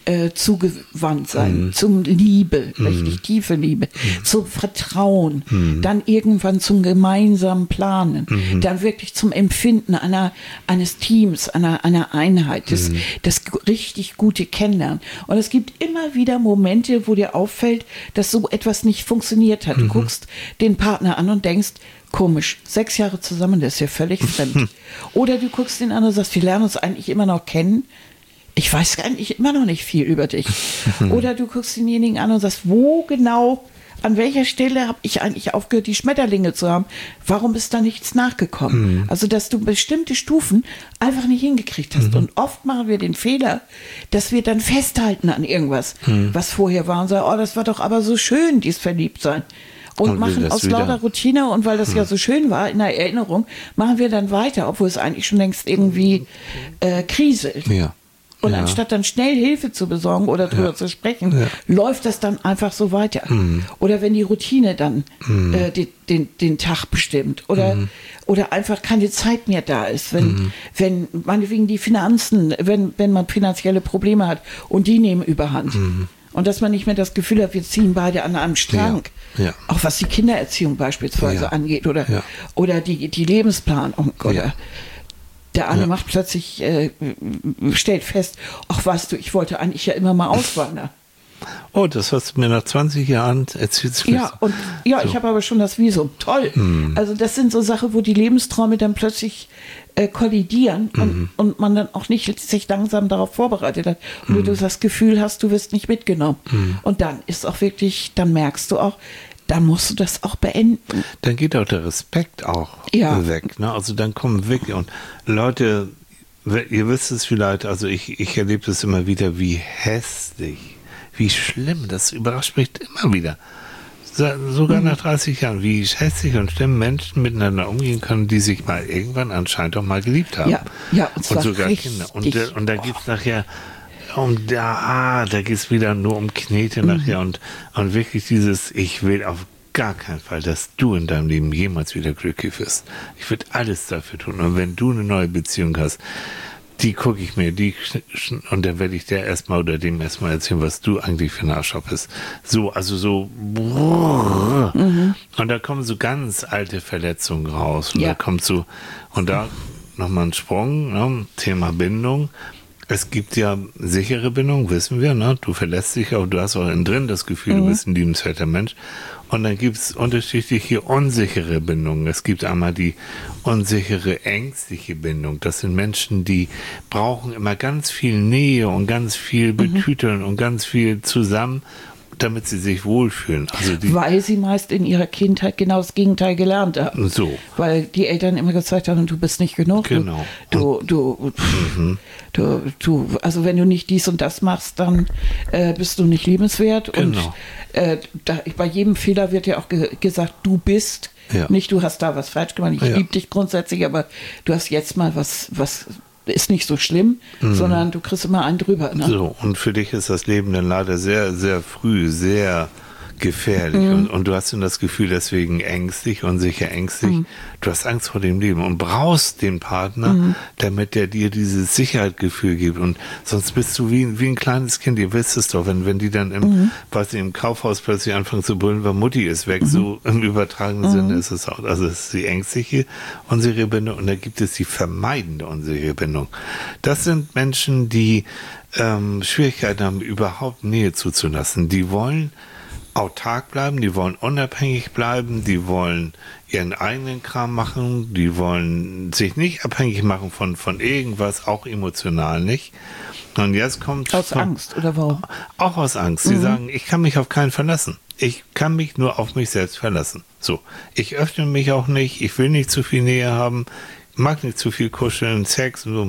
Zugewandtsein, zum Liebe, richtig tiefe Liebe, zum Vertrauen, dann irgendwann zum gemeinsamen Planen, dann wirklich zum Empfinden eines Teams, einer Einheit. Das richtig gute Kennenlernen. Und es gibt immer wieder Momente, wo dir auffällt, dass so etwas nicht funktioniert hat. Du guckst den Partner an und denkst, komisch, 6 Jahre zusammen, das ist ja völlig fremd. Oder du guckst den an und sagst, wir lernen uns eigentlich immer noch kennen. Ich weiß eigentlich immer noch nicht viel über dich. Oder du guckst denjenigen an und sagst, wo genau, an welcher Stelle habe ich eigentlich aufgehört, die Schmetterlinge zu haben? Warum ist da nichts nachgekommen? Also, dass du bestimmte Stufen einfach nicht hingekriegt hast. Und oft machen wir den Fehler, dass wir dann festhalten an irgendwas, was vorher war und sagen, oh, das war doch aber so schön, dieses Verliebtsein. Und machen aus lauter Routine und weil das ja so schön war in der Erinnerung, machen wir dann weiter, obwohl es eigentlich schon längst irgendwie kriselt.
Ja.
Und anstatt dann schnell Hilfe zu besorgen oder drüber zu sprechen, läuft das dann einfach so weiter. Oder wenn die Routine dann den Tag bestimmt oder einfach keine Zeit mehr da ist, wenn meinetwegen die Finanzen, wenn man finanzielle Probleme hat und die nehmen überhand. Und dass man nicht mehr das Gefühl hat, wir ziehen beide an einem Strang.
Ja.
Auch was die Kindererziehung beispielsweise angeht oder die Lebensplanung oder der eine macht plötzlich, stellt fest, ach weißt du, ich wollte eigentlich ja immer mal auswandern.
Oh, das hast du mir nach 20 Jahren erzählt.
Ja, und ich habe aber schon das Visum. Toll. Also das sind so Sachen, wo die Lebensträume dann plötzlich kollidieren und man dann auch nicht sich langsam darauf vorbereitet hat. Und du das Gefühl hast, du wirst nicht mitgenommen. Und dann ist auch wirklich, dann merkst du auch, dann musst du das auch beenden.
Dann geht auch der Respekt auch weg. Ne? Also dann kommen wirklich, und Leute, ihr wisst es vielleicht, also ich erlebe es immer wieder, wie hässlich, wie schlimm, das überrascht mich immer wieder. Sogar nach 30 Jahren, wie hässlich und schlimm Menschen miteinander umgehen können, die sich mal irgendwann anscheinend auch mal geliebt haben.
Ja, und zwar
sogar
richtig.
Kinder. Und da geht es nachher da geht es wieder nur um Knete nachher und wirklich dieses, ich will auf gar keinen Fall, dass du in deinem Leben jemals wieder glücklich wirst. Ich würde alles dafür tun. Und wenn du eine neue Beziehung hast, die gucke ich mir, und dann werde ich der erstmal oder dem erstmal erzählen, was du eigentlich für ein Arschloch bist. Und da kommen so ganz alte Verletzungen raus. Und da kommt so, und da nochmal ein Sprung, ne? Thema Bindung. Es gibt ja sichere Bindung, wissen wir, ne? Du verlässt dich auch, du hast auch innen drin das Gefühl, du bist ein liebenswerter Mensch. Und dann gibt es unterschiedliche unsichere Bindungen. Es gibt einmal die unsichere, ängstliche Bindung. Das sind Menschen, die brauchen immer ganz viel Nähe und ganz viel Betüteln und ganz viel zusammen, damit sie sich wohlfühlen. Also
weil sie meist in ihrer Kindheit genau das Gegenteil gelernt haben.
So.
Weil die Eltern immer gesagt haben, du bist nicht genug.
Genau.
Also wenn du nicht dies und das machst, dann bist du nicht liebenswert.
Genau.
Und bei jedem Fehler wird ja auch gesagt, du bist.
Ja.
Nicht, du hast da was falsch gemacht. Ich liebe dich grundsätzlich, aber du hast jetzt mal was ist nicht so schlimm, sondern du kriegst immer einen drüber. Ne?
So, und für dich ist das Leben dann leider sehr, sehr früh, sehr gefährlich. Und du hast dann das Gefühl, deswegen ängstlich, unsicher, ängstlich. Du hast Angst vor dem Leben und brauchst den Partner, damit der dir dieses Sicherheitsgefühl gibt. Und sonst bist du wie ein kleines Kind. Ihr wisst es doch, wenn die dann im Kaufhaus plötzlich anfangen zu brüllen, weil Mutti ist weg. So im übertragenen Sinne ist es auch. Also es ist die ängstliche, unsichere Bindung und da gibt es die vermeidende, unsichere Bindung. Das sind Menschen, die Schwierigkeiten haben, überhaupt Nähe zuzulassen. Die wollen autark bleiben, die wollen unabhängig bleiben, die wollen ihren eigenen Kram machen, die wollen sich nicht abhängig machen von irgendwas, auch emotional nicht. Und jetzt kommt...
Aus Angst, oder warum?
Auch aus Angst. Sie sagen, ich kann mich auf keinen verlassen. Ich kann mich nur auf mich selbst verlassen. So, ich öffne mich auch nicht, ich will nicht zu viel Nähe haben, mag nicht zu viel kuscheln, Sex, so,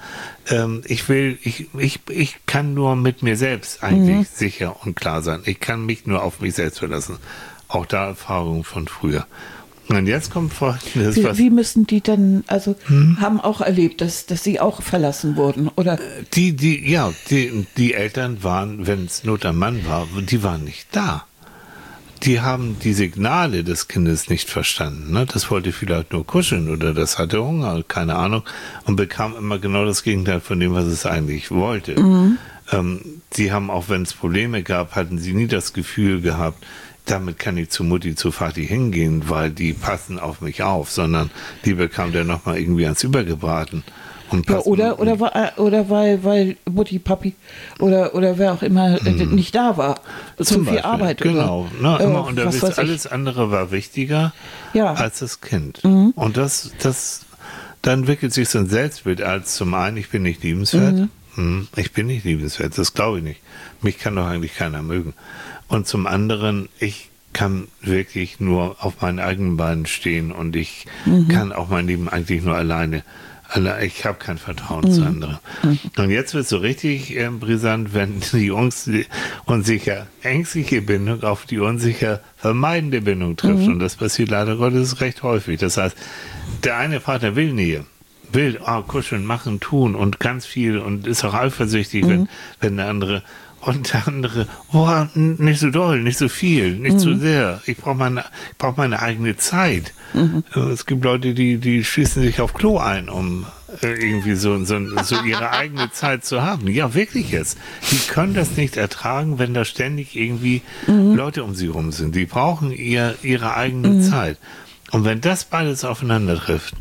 ich kann nur mit mir selbst eigentlich sicher und klar sein. Ich kann mich nur auf mich selbst verlassen. Auch da Erfahrungen von früher. Und jetzt kommt Folgendes.
Wie müssen die denn, also haben auch erlebt, dass sie auch verlassen wurden, oder?
Die Eltern waren, wenn es Not am Mann war, die waren nicht da. Die haben die Signale des Kindes nicht verstanden. Ne? Das wollte vielleicht nur kuscheln oder das hatte Hunger, keine Ahnung, und bekam immer genau das Gegenteil von dem, was es eigentlich wollte. Sie haben, auch wenn es Probleme gab, hatten sie nie das Gefühl gehabt, damit kann ich zu Mutti, zu Vati hingehen, weil die passen auf mich auf, sondern die bekam der nochmal irgendwie ans Übergebraten.
Ja, oder weil Mutti, Papi oder wer auch immer nicht da war. Zu viel Arbeit.
Genau.
Oder,
immer unterwegs. Alles andere war wichtiger als das Kind. Und da entwickelt sich so ein Selbstbild als zum einen, ich bin nicht liebenswert. Ich bin nicht liebenswert, das glaube ich nicht. Mich kann doch eigentlich keiner mögen. Und zum anderen, ich kann wirklich nur auf meinen eigenen Beinen stehen und ich kann auch mein Leben eigentlich nur alleine. Ich habe kein Vertrauen zu anderen. Und jetzt wird es so richtig brisant, wenn die unsicher ängstliche Bindung auf die unsicher vermeidende Bindung trifft. Und das passiert leider Gottes recht häufig. Das heißt, der eine Partner will Nähe, will kuscheln, machen, tun und ganz viel und ist auch eifersüchtig, wenn der andere und der andere, nicht so doll, nicht so viel, nicht so sehr. Ich brauche meine eigene Zeit. Es gibt Leute, die schließen sich auf Klo ein, um irgendwie so ihre eigene Zeit zu haben. Ja, wirklich jetzt. Die können das nicht ertragen, wenn da ständig irgendwie Leute um sie rum sind. Die brauchen ihre eigene Zeit. Und wenn das beides aufeinander trifft,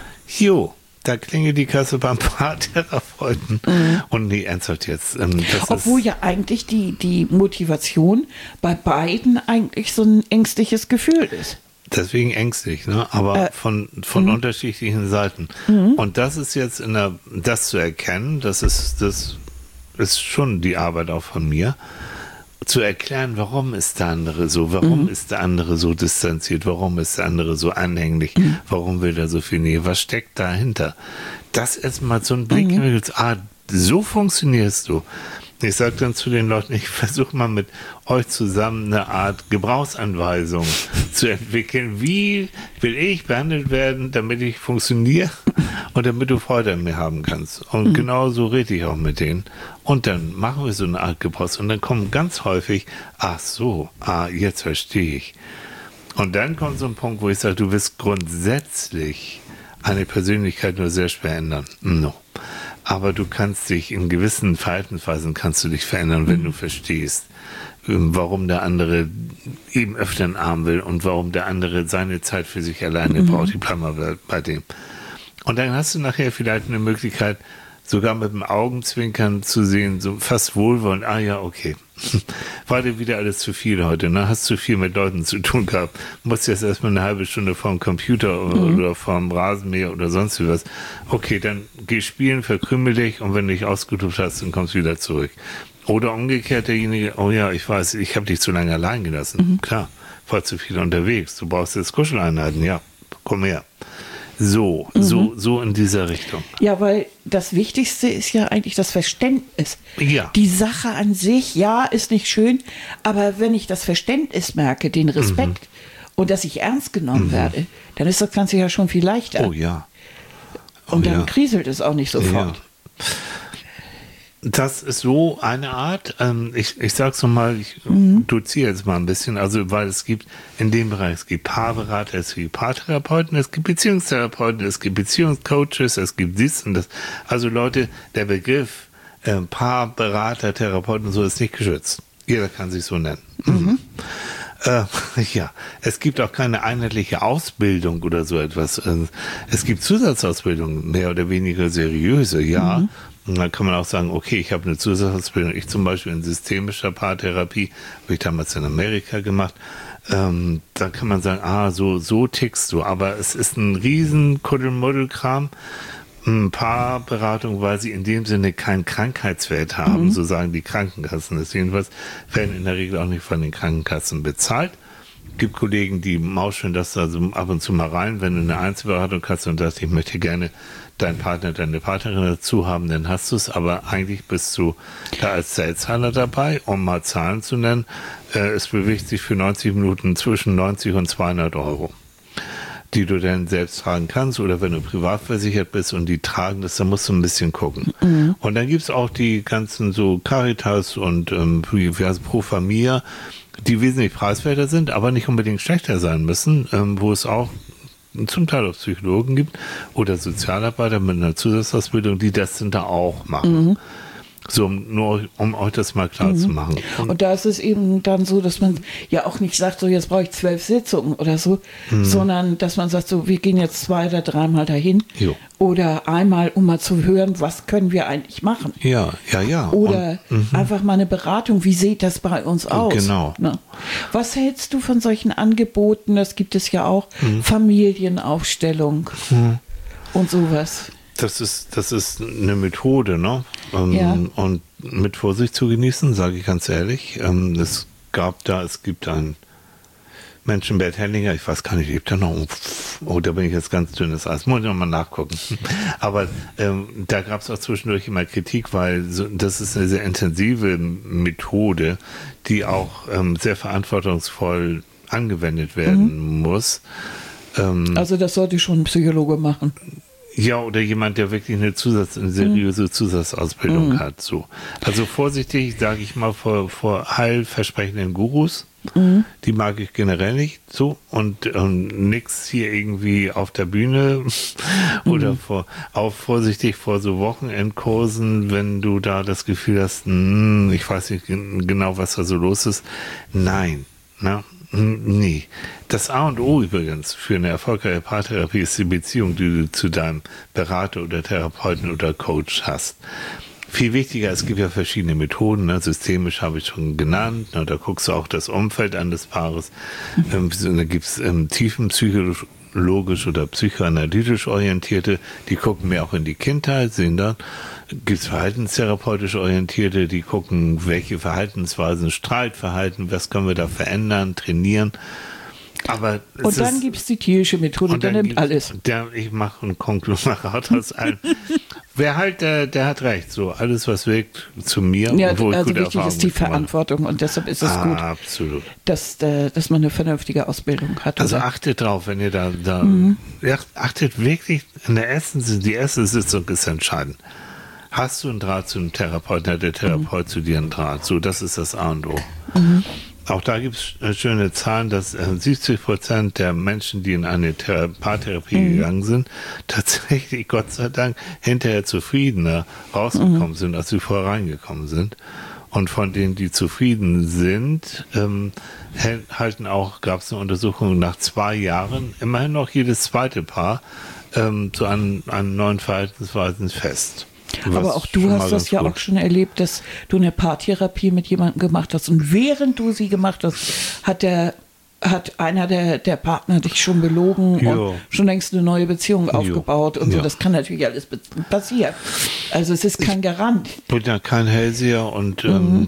da klingelt die Kasse beim Paartherapeuten. Und nee, ernsthaft jetzt.
Obwohl ja eigentlich die Motivation bei beiden eigentlich so ein ängstliches Gefühl ist.
Deswegen ängstlich, ne? Aber von unterschiedlichen Seiten. Und das ist jetzt das zu erkennen, das ist schon die Arbeit auch von mir, zu erklären, warum ist der andere so, warum ist der andere so distanziert, warum ist der andere so anhänglich, warum will er so viel Nähe, was steckt dahinter? Das erstmal so ein Blick, so funktionierst du. Ich sage dann zu den Leuten, ich versuche mal mit euch zusammen eine Art Gebrauchsanweisung zu entwickeln. Wie will ich behandelt werden, damit ich funktioniere und damit du Freude an mir haben kannst? Und genau so rede ich auch mit denen. Und dann machen wir so eine Art Gebrauchs und dann kommen ganz häufig, jetzt verstehe ich. Und dann kommt so ein Punkt, wo ich sage, du wirst grundsätzlich eine Persönlichkeit nur sehr schwer ändern. No. Aber du kannst dich in gewissen Verhaltensweisen verändern, wenn du verstehst, warum der andere eben öfter einen Arm will und warum der andere seine Zeit für sich alleine braucht. Ich bleibe mal bei dem. Und dann hast du nachher vielleicht eine Möglichkeit, sogar mit dem Augenzwinkern zu sehen, so fast wohlwollend, okay. War dir wieder alles zu viel heute, ne? Hast zu viel mit Leuten zu tun gehabt. Musst jetzt erstmal eine halbe Stunde vorm Computer oder vorm Rasenmäher oder sonst was. Okay, dann geh spielen, verkrümel dich und wenn du dich ausgeruht hast, dann kommst du wieder zurück. Oder umgekehrt derjenige, ich weiß, ich habe dich zu lange allein gelassen. Klar, war zu viel unterwegs. Du brauchst jetzt Kuscheleinheiten, komm her. So in dieser Richtung.
Ja, weil das Wichtigste ist ja eigentlich das Verständnis.
Ja.
Die Sache an sich, ist nicht schön, aber wenn ich das Verständnis merke, den Respekt und dass ich ernst genommen werde, dann ist das Ganze ja schon viel leichter.
Oh ja.
Und dann kriselt es auch nicht sofort.
Ja. Das ist so eine Art, ich sag's nochmal, ich doziere jetzt mal ein bisschen, weil es gibt in dem Bereich, es gibt Paarberater, es gibt Paartherapeuten, es gibt Beziehungstherapeuten, es gibt Beziehungscoaches, es gibt dies und das. Also Leute, der Begriff Paarberater, Therapeuten und so ist nicht geschützt. Jeder kann sich so nennen. Es gibt auch keine einheitliche Ausbildung oder so etwas. Es gibt Zusatzausbildungen, mehr oder weniger seriöse, Und dann kann man auch sagen, okay, ich habe eine Zusatzausbildung, ich zum Beispiel in systemischer Paartherapie, habe ich damals in Amerika gemacht, da kann man sagen, so tickst du, aber es ist ein riesen Kuddelmuddel-Kram, Paarberatung, weil sie in dem Sinne keinen Krankheitswert haben, so sagen die Krankenkassen. Das jedenfalls werden in der Regel auch nicht von den Krankenkassen bezahlt. Es gibt Kollegen, die mauscheln das also ab und zu mal rein, wenn du eine Einzelberatung hast und sagst, ich möchte gerne deinen Partner, deine Partnerin dazu haben, dann hast du es, aber eigentlich bist du da als Selbstzahler dabei, um mal Zahlen zu nennen. Es bewegt sich für 90 Minuten zwischen 90 und 200 Euro, die du dann selbst tragen kannst, oder wenn du privat versichert bist und die tragen das, dann musst du ein bisschen gucken. Und dann gibt's auch die ganzen so Caritas und Pro Familia, die wesentlich preiswerter sind, aber nicht unbedingt schlechter sein müssen, wo es auch zum Teil auch Psychologen gibt oder Sozialarbeiter mit einer Zusatzausbildung, die das dann da auch machen. So, nur um euch das mal klar zu machen.
Und da ist es eben dann so, dass man ja auch nicht sagt, so jetzt brauche ich 12 Sitzungen oder so, sondern dass man sagt, so wir gehen jetzt 2 oder 3 Mal dahin oder einmal, um mal zu hören, was können wir eigentlich machen.
Ja.
Oder einfach mal eine Beratung, wie sieht das bei uns aus?
Genau.
Ne? Was hältst du von solchen Angeboten? Das gibt es ja auch, Familienaufstellung und sowas.
Das ist eine Methode, ne? Und mit Vorsicht zu genießen, sage ich ganz ehrlich. Es gibt einen Menschen, Bert Hellinger, ich weiß gar nicht, lebt er noch? Da bin ich jetzt ganz dünnes Eis. Muss ich noch mal nachgucken. Aber da gab es auch zwischendurch immer Kritik, weil das ist eine sehr intensive Methode, die auch sehr verantwortungsvoll angewendet werden muss.
Also das sollte schon ein Psychologe machen.
Ja, oder jemand, der wirklich eine seriöse Zusatzausbildung hat. So. Also vorsichtig, sage ich mal, vor heilversprechenden Gurus. Die mag ich generell nicht so. Und nix hier irgendwie auf der Bühne oder auch vorsichtig vor so Wochenendkursen, wenn du da das Gefühl hast, ich weiß nicht genau, was da so los ist. Nein, ne? Nee. Das A und O übrigens für eine erfolgreiche Paartherapie ist die Beziehung, die du zu deinem Berater oder Therapeuten oder Coach hast. Viel wichtiger, es gibt ja verschiedene Methoden, ne? Systemisch habe ich schon genannt, ne? Da guckst du auch das Umfeld an des Paares. Da gibt es tiefenpsychologisch oder psychoanalytisch orientierte, die gucken mehr auch in die Kindheit, sehen dann, gibt es verhaltenstherapeutisch orientierte, die gucken, welche Verhaltensweisen, Streitverhalten, was können wir da verändern, trainieren. Aber
und dann gibt es die tierische Methode, der nimmt alles.
Ich mache ein Konglomerat aus allem. Wer halt, der hat recht. So, alles, was wirkt zu mir.
Ja,
und wo ich
also
gute
wichtig
Erfahrungen
ist die Verantwortung und deshalb ist es gut,
absolut.
Dass man eine vernünftige Ausbildung hat.
Also
oder?
achtet drauf, wenn ihr achtet wirklich, die erste Sitzung ist entscheidend. Hast du einen Draht zu einem Therapeuten, hat der Therapeut zu dir einen Draht? So, das ist das A und O. Auch da gibt es schöne Zahlen, dass 70% der Menschen, die in eine Paartherapie gegangen sind, tatsächlich, Gott sei Dank, hinterher zufriedener rausgekommen sind, als sie vorher reingekommen sind. Und von denen, die zufrieden sind, gab es eine Untersuchung nach 2 Jahren, immerhin noch jedes zweite Paar zu einem neuen Verhaltensweisen fest.
Aber auch du hast das ja auch schon erlebt, dass du eine Paartherapie mit jemandem gemacht hast und während du sie gemacht hast, hat einer der Partner dich schon belogen und schon längst eine neue Beziehung aufgebaut und so. Das kann natürlich alles passieren. Also es ist kein Garant.
Ich bin ja kein Hellseher und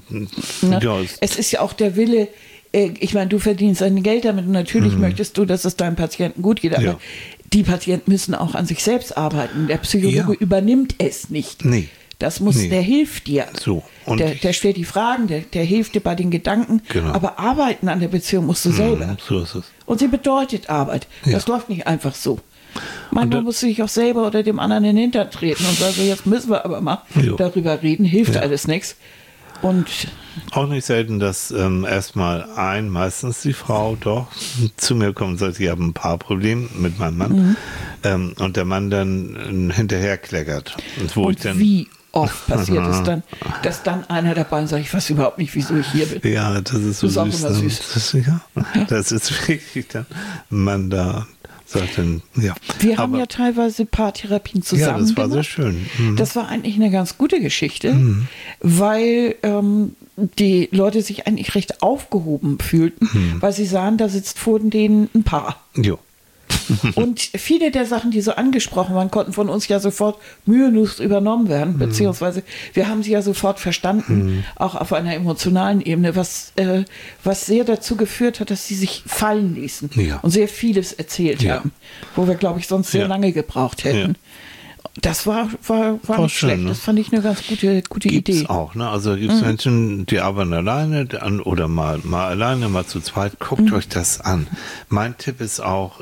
es ist ja auch der Wille, ich meine, du verdienst dein Geld damit und natürlich möchtest du, dass es deinem Patienten gut geht, aber die Patienten müssen auch an sich selbst arbeiten. Der Psychologe übernimmt es nicht.
Nee.
Der hilft dir.
So. Und
der stellt die Fragen, der hilft dir bei den Gedanken.
Genau.
Aber arbeiten an der Beziehung musst du selber.
So ist es.
Und sie bedeutet Arbeit. Das läuft nicht einfach so. Manchmal musst du dich auch selber oder dem anderen in den Hintern treten und sagen, jetzt müssen wir aber mal darüber reden. Hilft alles nichts. Und
auch nicht selten, dass erstmal meistens die Frau doch zu mir kommt und sagt, ich habe ein paar Probleme mit meinem Mann und der Mann dann hinterher kleckert. Und
wie oft passiert es dann, dass dann einer dabei sagt, ich weiß überhaupt nicht, wieso ich hier bin.
Ja, das ist so
das
süß.
Auch immer süß.
Das ist wirklich dann man da sagt dann,
Wir haben ja teilweise Paartherapien zusammen.
Ja, das war
gemacht.
sehr schön.
Das war eigentlich eine ganz gute Geschichte, weil die Leute sich eigentlich recht aufgehoben fühlten, weil sie sahen, da sitzt vor denen ein Paar.
Jo.
Und viele der Sachen, die so angesprochen waren, konnten von uns ja sofort mühelos übernommen werden, beziehungsweise wir haben sie ja sofort verstanden, auch auf einer emotionalen Ebene, was sehr dazu geführt hat, dass sie sich fallen ließen und sehr vieles erzählt haben, wo wir, glaube ich, sonst sehr lange gebraucht hätten. Das war nicht
schön,
schlecht.
ne?
Das fand ich eine ganz gute
Gibt's
Idee.
auch, ne? Also gibt es Menschen, die arbeiten alleine oder mal alleine, mal zu zweit. Guckt euch das an. Mein Tipp ist auch,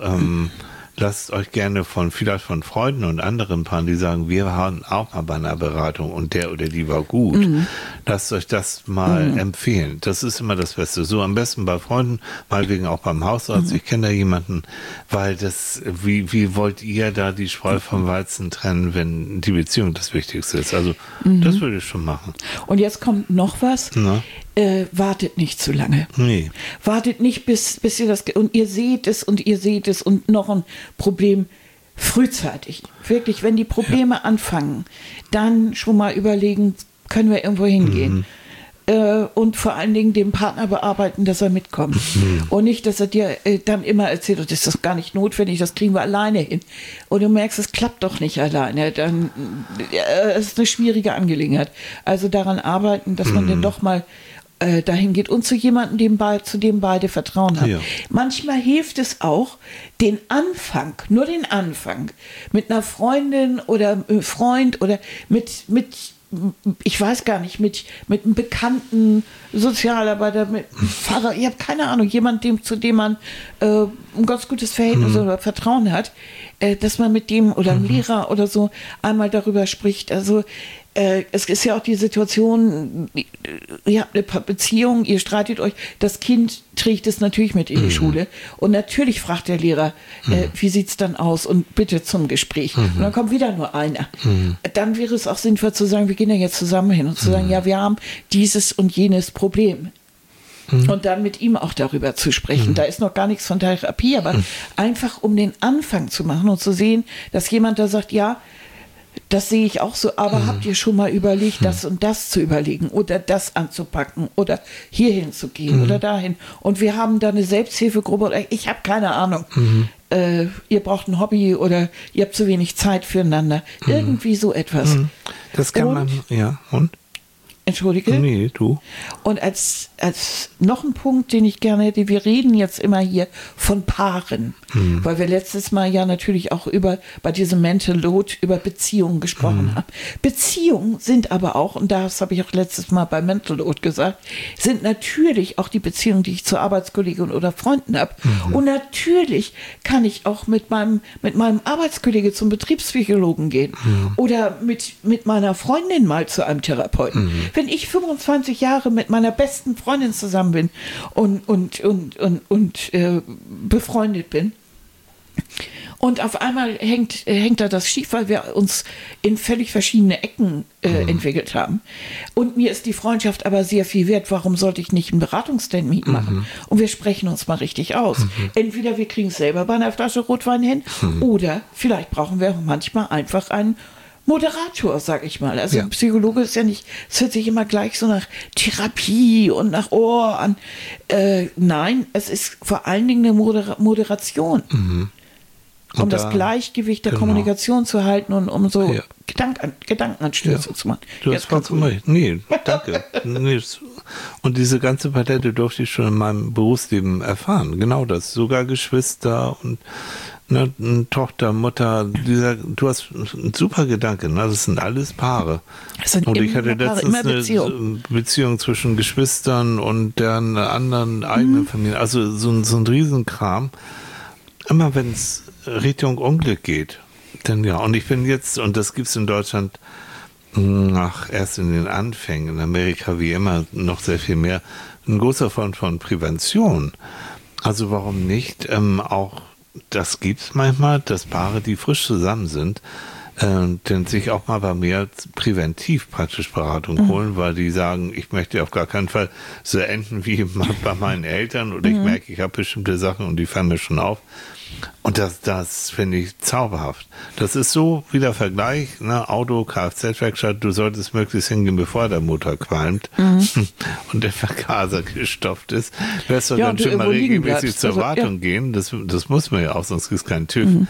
lasst euch gerne vielleicht von Freunden und anderen Paaren, die sagen, wir waren auch mal bei einer Beratung und der oder die war gut. Lasst euch das mal empfehlen. Das ist immer das Beste. So am besten bei Freunden, meinetwegen auch beim Hausarzt. Ich kenne da jemanden, weil wie wollt ihr da die Spreu vom Weizen trennen, wenn die Beziehung das Wichtigste ist? Also das würde ich schon machen.
Und jetzt kommt noch was. Wartet nicht zu lange.
Nee.
Wartet nicht, bis ihr das, und ihr seht es und noch ein Problem frühzeitig. Wirklich, wenn die Probleme anfangen, dann schon mal überlegen, können wir irgendwo hingehen. Und vor allen Dingen dem Partner bearbeiten, dass er mitkommt. Und nicht, dass er dir dann immer erzählt, das ist das gar nicht notwendig, das kriegen wir alleine hin. Und du merkst, es klappt doch nicht alleine. Dann ist eine schwierige Angelegenheit. Also daran arbeiten, dass man dann doch mal dahin geht und zu jemandem, zu dem beide Vertrauen haben. Ja. Manchmal hilft es auch, nur den Anfang, mit einer Freundin oder Freund oder mit ich weiß gar nicht, mit einem bekannten Sozialarbeiter, mit einem Pfarrer, ich habe keine Ahnung, jemand, zu dem man ein ganz gutes Verhältnis oder Vertrauen hat, dass man mit dem oder einem Lehrer oder so einmal darüber spricht. Also es ist ja auch die Situation, ihr habt eine Beziehung, ihr streitet euch, das Kind trägt es natürlich mit in die Schule und natürlich fragt der Lehrer, wie sieht es dann aus und bitte zum Gespräch. Und dann kommt wieder nur einer. Dann wäre es auch sinnvoll zu sagen, wir gehen ja jetzt zusammen hin und zu sagen, ja, wir haben dieses und jenes Problem. Und dann mit ihm auch darüber zu sprechen. Da ist noch gar nichts von Therapie, aber einfach um den Anfang zu machen und zu sehen, dass jemand da sagt, ja, das sehe ich auch so, aber habt ihr schon mal überlegt, das und das zu überlegen oder das anzupacken oder hierhin zu gehen oder dahin? Und wir haben da eine Selbsthilfegruppe oder ich habe keine Ahnung. Ihr braucht ein Hobby oder ihr habt zu wenig Zeit füreinander. Irgendwie so etwas.
Das kann man, ja, und?
Entschuldige?
Nee, du.
Und als noch ein Punkt, den ich gerne hätte, wir reden jetzt immer hier von Paaren, weil wir letztes Mal ja natürlich auch bei diesem Mental Load über Beziehungen gesprochen haben. Beziehungen sind aber auch, und das habe ich auch letztes Mal bei Mental Load gesagt, sind natürlich auch die Beziehungen, die ich zu Arbeitskollegen oder Freunden habe. Und natürlich kann ich auch mit meinem Arbeitskollege zum Betriebspsychologen gehen oder mit meiner Freundin mal zu einem Therapeuten. Wenn ich 25 Jahre mit meiner besten Freundin zusammen bin und befreundet bin und auf einmal hängt da das schief, weil wir uns in völlig verschiedene Ecken entwickelt haben. Und mir ist die Freundschaft aber sehr viel wert. Warum sollte ich nicht einen Beratungstermin machen? Und wir sprechen uns mal richtig aus. Entweder wir kriegen es selber bei einer Flasche Rotwein hin oder vielleicht brauchen wir manchmal einfach einen Moderator, sag ich mal. Also ein Psychologe ist ja nicht, es hört sich immer gleich so nach Therapie und nach Ohr an. Nein, es ist vor allen Dingen eine Moderation. Um das Gleichgewicht der Kommunikation zu halten und um so Gedankenanstöße zu machen.
Du hast vollkommen recht. Nee, danke. Und diese ganze Palette durfte ich schon in meinem Berufsleben erfahren. Genau das. Sogar Geschwister und Tochter, Mutter, du hast einen super Gedanke, ne? Das sind alles Paare. Und ich hatte letztens eine Beziehung zwischen Geschwistern und deren anderen eigenen Familien. Also so ein Riesenkram. Immer wenn es Richtung Unglück geht, dann ja. Und ich bin jetzt, und das gibt es in Deutschland erst in den Anfängen, in Amerika wie immer noch sehr viel mehr, ein großer Freund von Prävention. Also warum nicht auch das gibt es manchmal, dass Paare, die frisch zusammen sind, denn sich auch mal bei mir präventiv praktisch Beratung holen, weil die sagen, ich möchte auf gar keinen Fall so enden wie bei meinen Eltern oder ich merke, ich habe bestimmte Sachen und die fallen mir schon auf. Und das finde ich zauberhaft. Das ist so wie der Vergleich, ne? Auto, Kfz-Werkstatt, du solltest möglichst hingehen, bevor der Motor qualmt und der Vergaser gestopft ist. Wirst du dann schon mal regelmäßig zur Wartung gehen. Das muss man ja auch, sonst ist kein TÜV.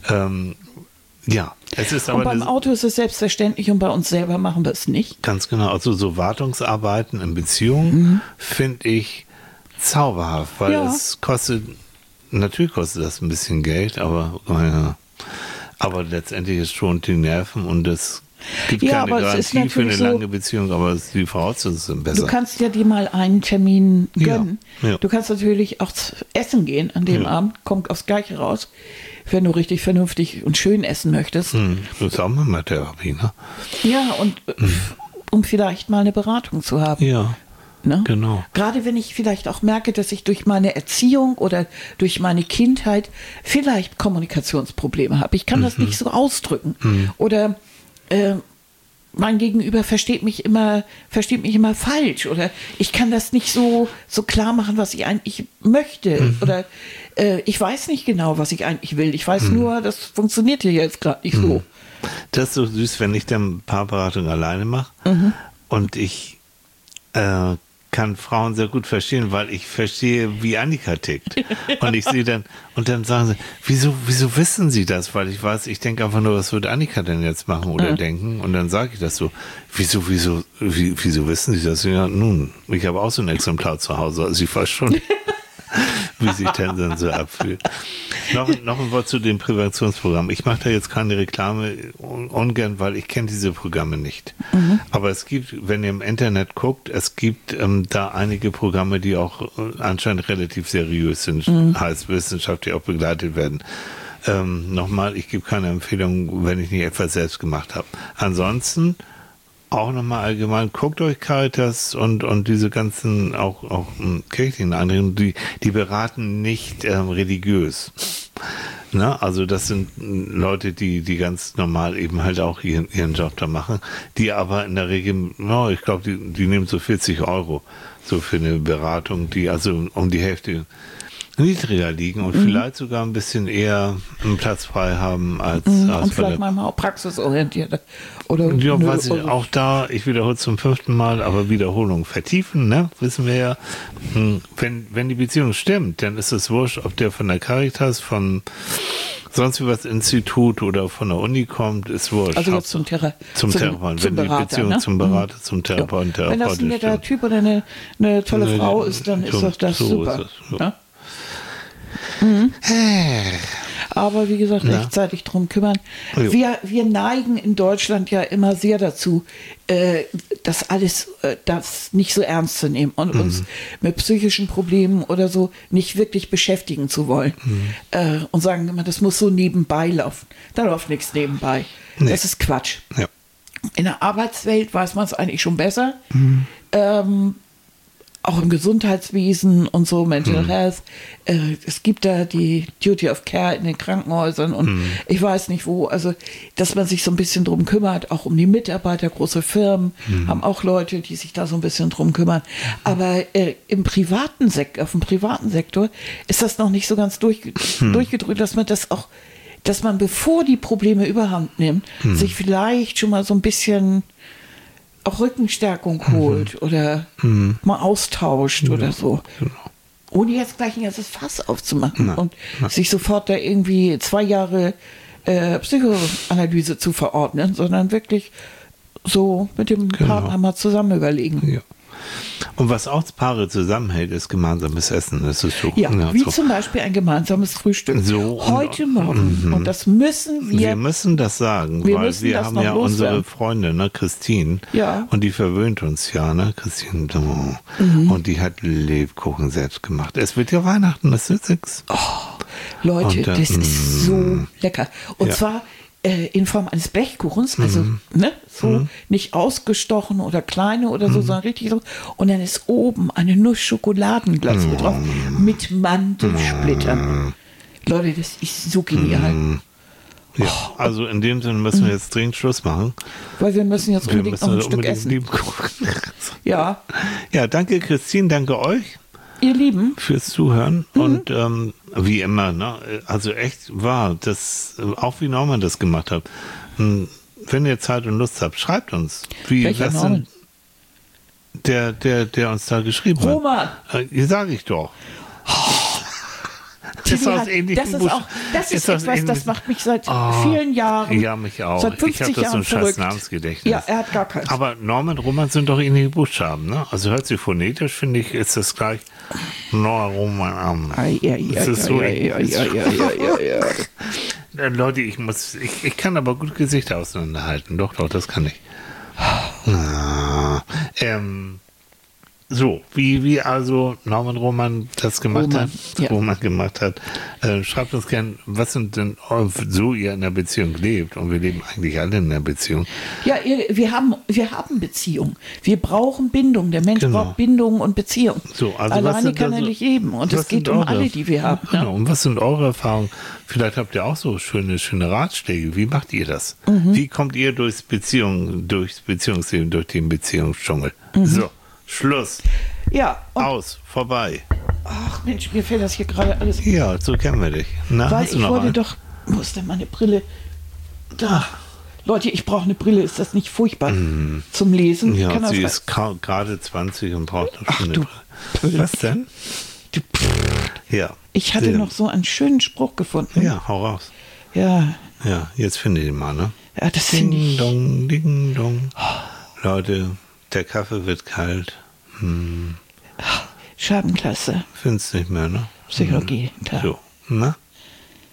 Es ist aber.
Und beim Auto ist es selbstverständlich und bei uns selber machen wir es nicht.
Ganz genau. Also so Wartungsarbeiten in Beziehungen finde ich zauberhaft, weil es natürlich kostet das ein bisschen Geld, aber letztendlich ist schon die Nerven und es gibt keine Garantie für eine lange Beziehung, aber die Voraussetzungen sind besser.
Du kannst ja dir mal einen Termin gönnen. Ja. Du kannst natürlich auch essen gehen an dem Abend, kommt aufs Gleiche raus, wenn du richtig vernünftig und schön essen möchtest.
Das ist auch mal Therapie, ne?
Ja, und um vielleicht mal eine Beratung zu haben.
Ja.
Ne?
Genau.
Gerade wenn ich vielleicht auch merke, dass ich durch meine Erziehung oder durch meine Kindheit vielleicht Kommunikationsprobleme habe. Ich kann das nicht so ausdrücken. Oder mein Gegenüber versteht mich immer falsch. Oder ich kann das nicht so klar machen, was ich eigentlich möchte. Oder ich weiß nicht genau, was ich eigentlich will. Ich weiß nur, das funktioniert hier jetzt gerade nicht so.
Das ist so süß, wenn ich dann Paarberatung alleine mache und ich kann Frauen sehr gut verstehen, weil ich verstehe, wie Annika tickt. Und ich sehe dann, und dann sagen sie, wieso wissen sie das? Weil ich weiß, ich denke einfach nur, was würde Annika denn jetzt machen oder denken? Und dann sage ich das so, wieso wissen sie das? Ja, nun, ich habe auch so ein Exemplar zu Hause, also ich weiß schon, wie sich Tenzin so abfühlt. Noch ein Wort zu dem Präventionsprogramm. Ich mache da jetzt keine Reklame ungern, weil ich kenne diese Programme nicht. Aber es gibt, wenn ihr im Internet guckt, es gibt da einige Programme, die auch anscheinend relativ seriös sind, heißt wissenschaftlich auch begleitet werden. Nochmal, ich gebe keine Empfehlung, wenn ich nicht etwas selbst gemacht habe. Ansonsten auch nochmal allgemein, guckt euch Caritas und diese ganzen auch kirchlichen Einrichtungen, die beraten nicht religiös. Na, also das sind Leute, die ganz normal eben halt auch ihren Job da machen, die aber in der Regel, ich glaube, die nehmen so 40 € so für eine Beratung, die also um die Hälfte niedriger liegen und vielleicht sogar ein bisschen eher einen Platz frei haben als
und vielleicht manchmal auch praxisorientiert. Oder
ja, weiß ich, auch da, ich wiederhole es zum 5. Mal, aber Wiederholung vertiefen, ne? Wissen wir ja. Wenn die Beziehung stimmt, dann ist es wurscht, ob der von der Caritas, von sonst wie was Institut oder von der Uni kommt, ist wurscht.
Also jetzt zum
Therapeuten. Wenn
Berater,
die Beziehung
ne?
zum Berater, zum Therapeuten,
ja. Wenn das ein netter Typ oder eine tolle Frau ist, dann ist doch das
so
super.
Ist es, so.
Ja? Aber wie gesagt, rechtzeitig drum kümmern. Wir neigen in Deutschland ja immer sehr dazu, das alles das nicht so ernst zu nehmen und uns mit psychischen Problemen oder so nicht wirklich beschäftigen zu wollen. Und sagen immer, das muss so nebenbei laufen. Da läuft nichts nebenbei. Nee. Das ist Quatsch. Ja. In der Arbeitswelt weiß man es eigentlich schon besser. Auch im Gesundheitswesen und so, Mental Health. Es gibt da die Duty of Care in den Krankenhäusern und ich weiß nicht wo. Also, dass man sich so ein bisschen drum kümmert, auch um die Mitarbeiter, große Firmen haben auch Leute, die sich da so ein bisschen drum kümmern. Aber auf dem privaten Sektor ist das noch nicht so ganz durchgedrückt, dass man das auch, dass man, bevor die Probleme überhand nimmt, sich vielleicht schon mal so ein bisschen auch Rückenstärkung holt oder mal austauscht oder so. Genau. Ohne jetzt gleich ein ganzes Fass aufzumachen und sich sofort da irgendwie 2 Jahre Psychoanalyse zu verordnen, sondern wirklich so mit dem Partner mal zusammen überlegen.
Ja. Und was auch Paare zusammenhält, ist gemeinsames Essen. Das ist so.
Ja, wie so. Zum Beispiel ein gemeinsames Frühstück.
So,
heute Morgen. Und das müssen wir.
Wir müssen das sagen, weil wir haben ja unsere Freundin, ne, Christine. Ja. Und die verwöhnt uns ja, ne, Christine. Und die hat Lebkuchen selbst gemacht. Es wird ja Weihnachten, das ist nix.
Oh, Leute, das ist so lecker. Und zwar in Form eines Blechkuchens, also nicht ausgestochen oder kleine oder so, sondern richtig so. Und dann ist oben eine Nuss-Schokoladenglasur drauf mit Mandelsplittern. Leute, das ist so genial.
Ja, also in dem Sinne müssen wir jetzt dringend Schluss machen.
Weil wir müssen jetzt unbedingt noch ein Stück essen. Ja.
Ja, danke Christine, danke euch.
Ihr Lieben.
Fürs Zuhören und wie immer, ne? Also echt wahr, das, auch wie Norman das gemacht hat. Wenn ihr Zeit und Lust habt, schreibt uns.
Welcher Norman?
Der uns da geschrieben
Roman.
hat. Sag ich doch.
Das ist etwas, das macht mich seit vielen Jahren.
Ja, mich auch.
Seit 50
ich habe das so ein
verrückt.
scheiß Namensgedächtnis.
Ja, er hat gar keins.
Aber Norman und Roman sind doch ähnliche Buchstaben, ne? Also hört sich phonetisch, finde ich, ist das gleich Roman am. Das ist so Leute, ich kann aber gut Gesichter auseinanderhalten. Doch, das kann ich. So, wie also Norman Roman das gemacht hat, schreibt uns gern, was sind denn so ihr in der Beziehung lebt, und wir leben eigentlich alle in der Beziehung.
Ja, wir haben Beziehung. Wir brauchen Bindung. Der Mensch braucht Bindung und Beziehung.
So, also
alleine kann er nicht leben, und es geht um alle, die wir haben.
Genau. Und was sind eure Erfahrungen? Vielleicht habt ihr auch so schöne Ratschläge. Wie macht ihr das? Wie kommt ihr durchs Beziehungsleben, durch den Beziehungsdschungel? So. Schluss.
Ja.
Vorbei.
Ach Mensch, mir fällt das hier gerade alles.
Ja, so kennen wir dich. Na,
weil ich wollte doch, wo ist denn meine Brille? Da. Leute, ich brauche eine Brille. Ist das nicht furchtbar zum Lesen?
Ja, sie ist gerade 20 und braucht noch eine Brille. Was denn? Ja.
Ich hatte noch so einen schönen Spruch gefunden.
Ja, hau raus.
Ja.
Ja, jetzt finde ich ihn mal, ne?
Ja, das finde ich.
Ding, dong, ding, dong. Leute, der Kaffee wird kalt.
Schadenklasse.
Find's nicht mehr, ne?
Psychologie, klar.
So, ne?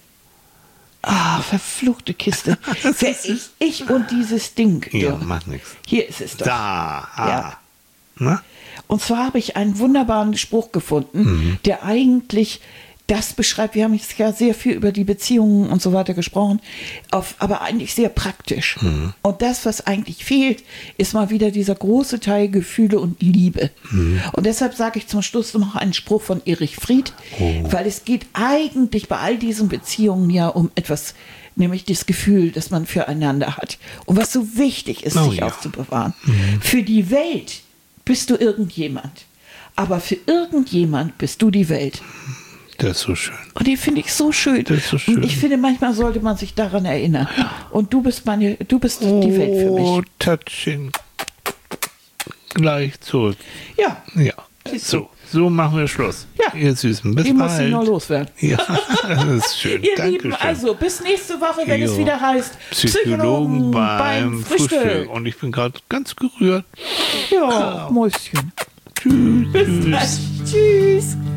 Verfluchte Kiste. Ich und dieses Ding.
Ja,
du.
macht nichts.
Hier ist es doch.
Da.
Ja.
Na?
Und zwar habe ich einen wunderbaren Spruch gefunden, der eigentlich das beschreibt. Wir haben jetzt ja sehr viel über die Beziehungen und so weiter gesprochen, aber eigentlich sehr praktisch. Und das, was eigentlich fehlt, ist mal wieder dieser große Teil Gefühle und Liebe. Und deshalb sage ich zum Schluss noch einen Spruch von Erich Fried, weil es geht eigentlich bei all diesen Beziehungen ja um etwas, nämlich das Gefühl, das man füreinander hat. Und was so wichtig ist, sich aufzubewahren. Für die Welt bist du irgendjemand, aber für irgendjemand bist du die Welt.
Das ist so schön.
Und die finde ich so schön.
Das ist so schön.
Und ich finde, manchmal sollte man sich daran erinnern. Und du bist die Welt für mich.
Oh, Tatschin. Gleich zurück.
Ja.
Ja. So machen wir Schluss.
Ja.
Ihr Süßen, bis
Die muss
bald.
ich noch loswerden.
Ja, das ist schön.
Ihr
Dankeschön.
Lieben, also bis nächste Woche, wenn es
Jo.
wieder heißt
Psychologen beim Frühstück. Und ich bin gerade ganz gerührt.
Ja, Mäuschen.
Tschüss.
Bis dann. Tschüss.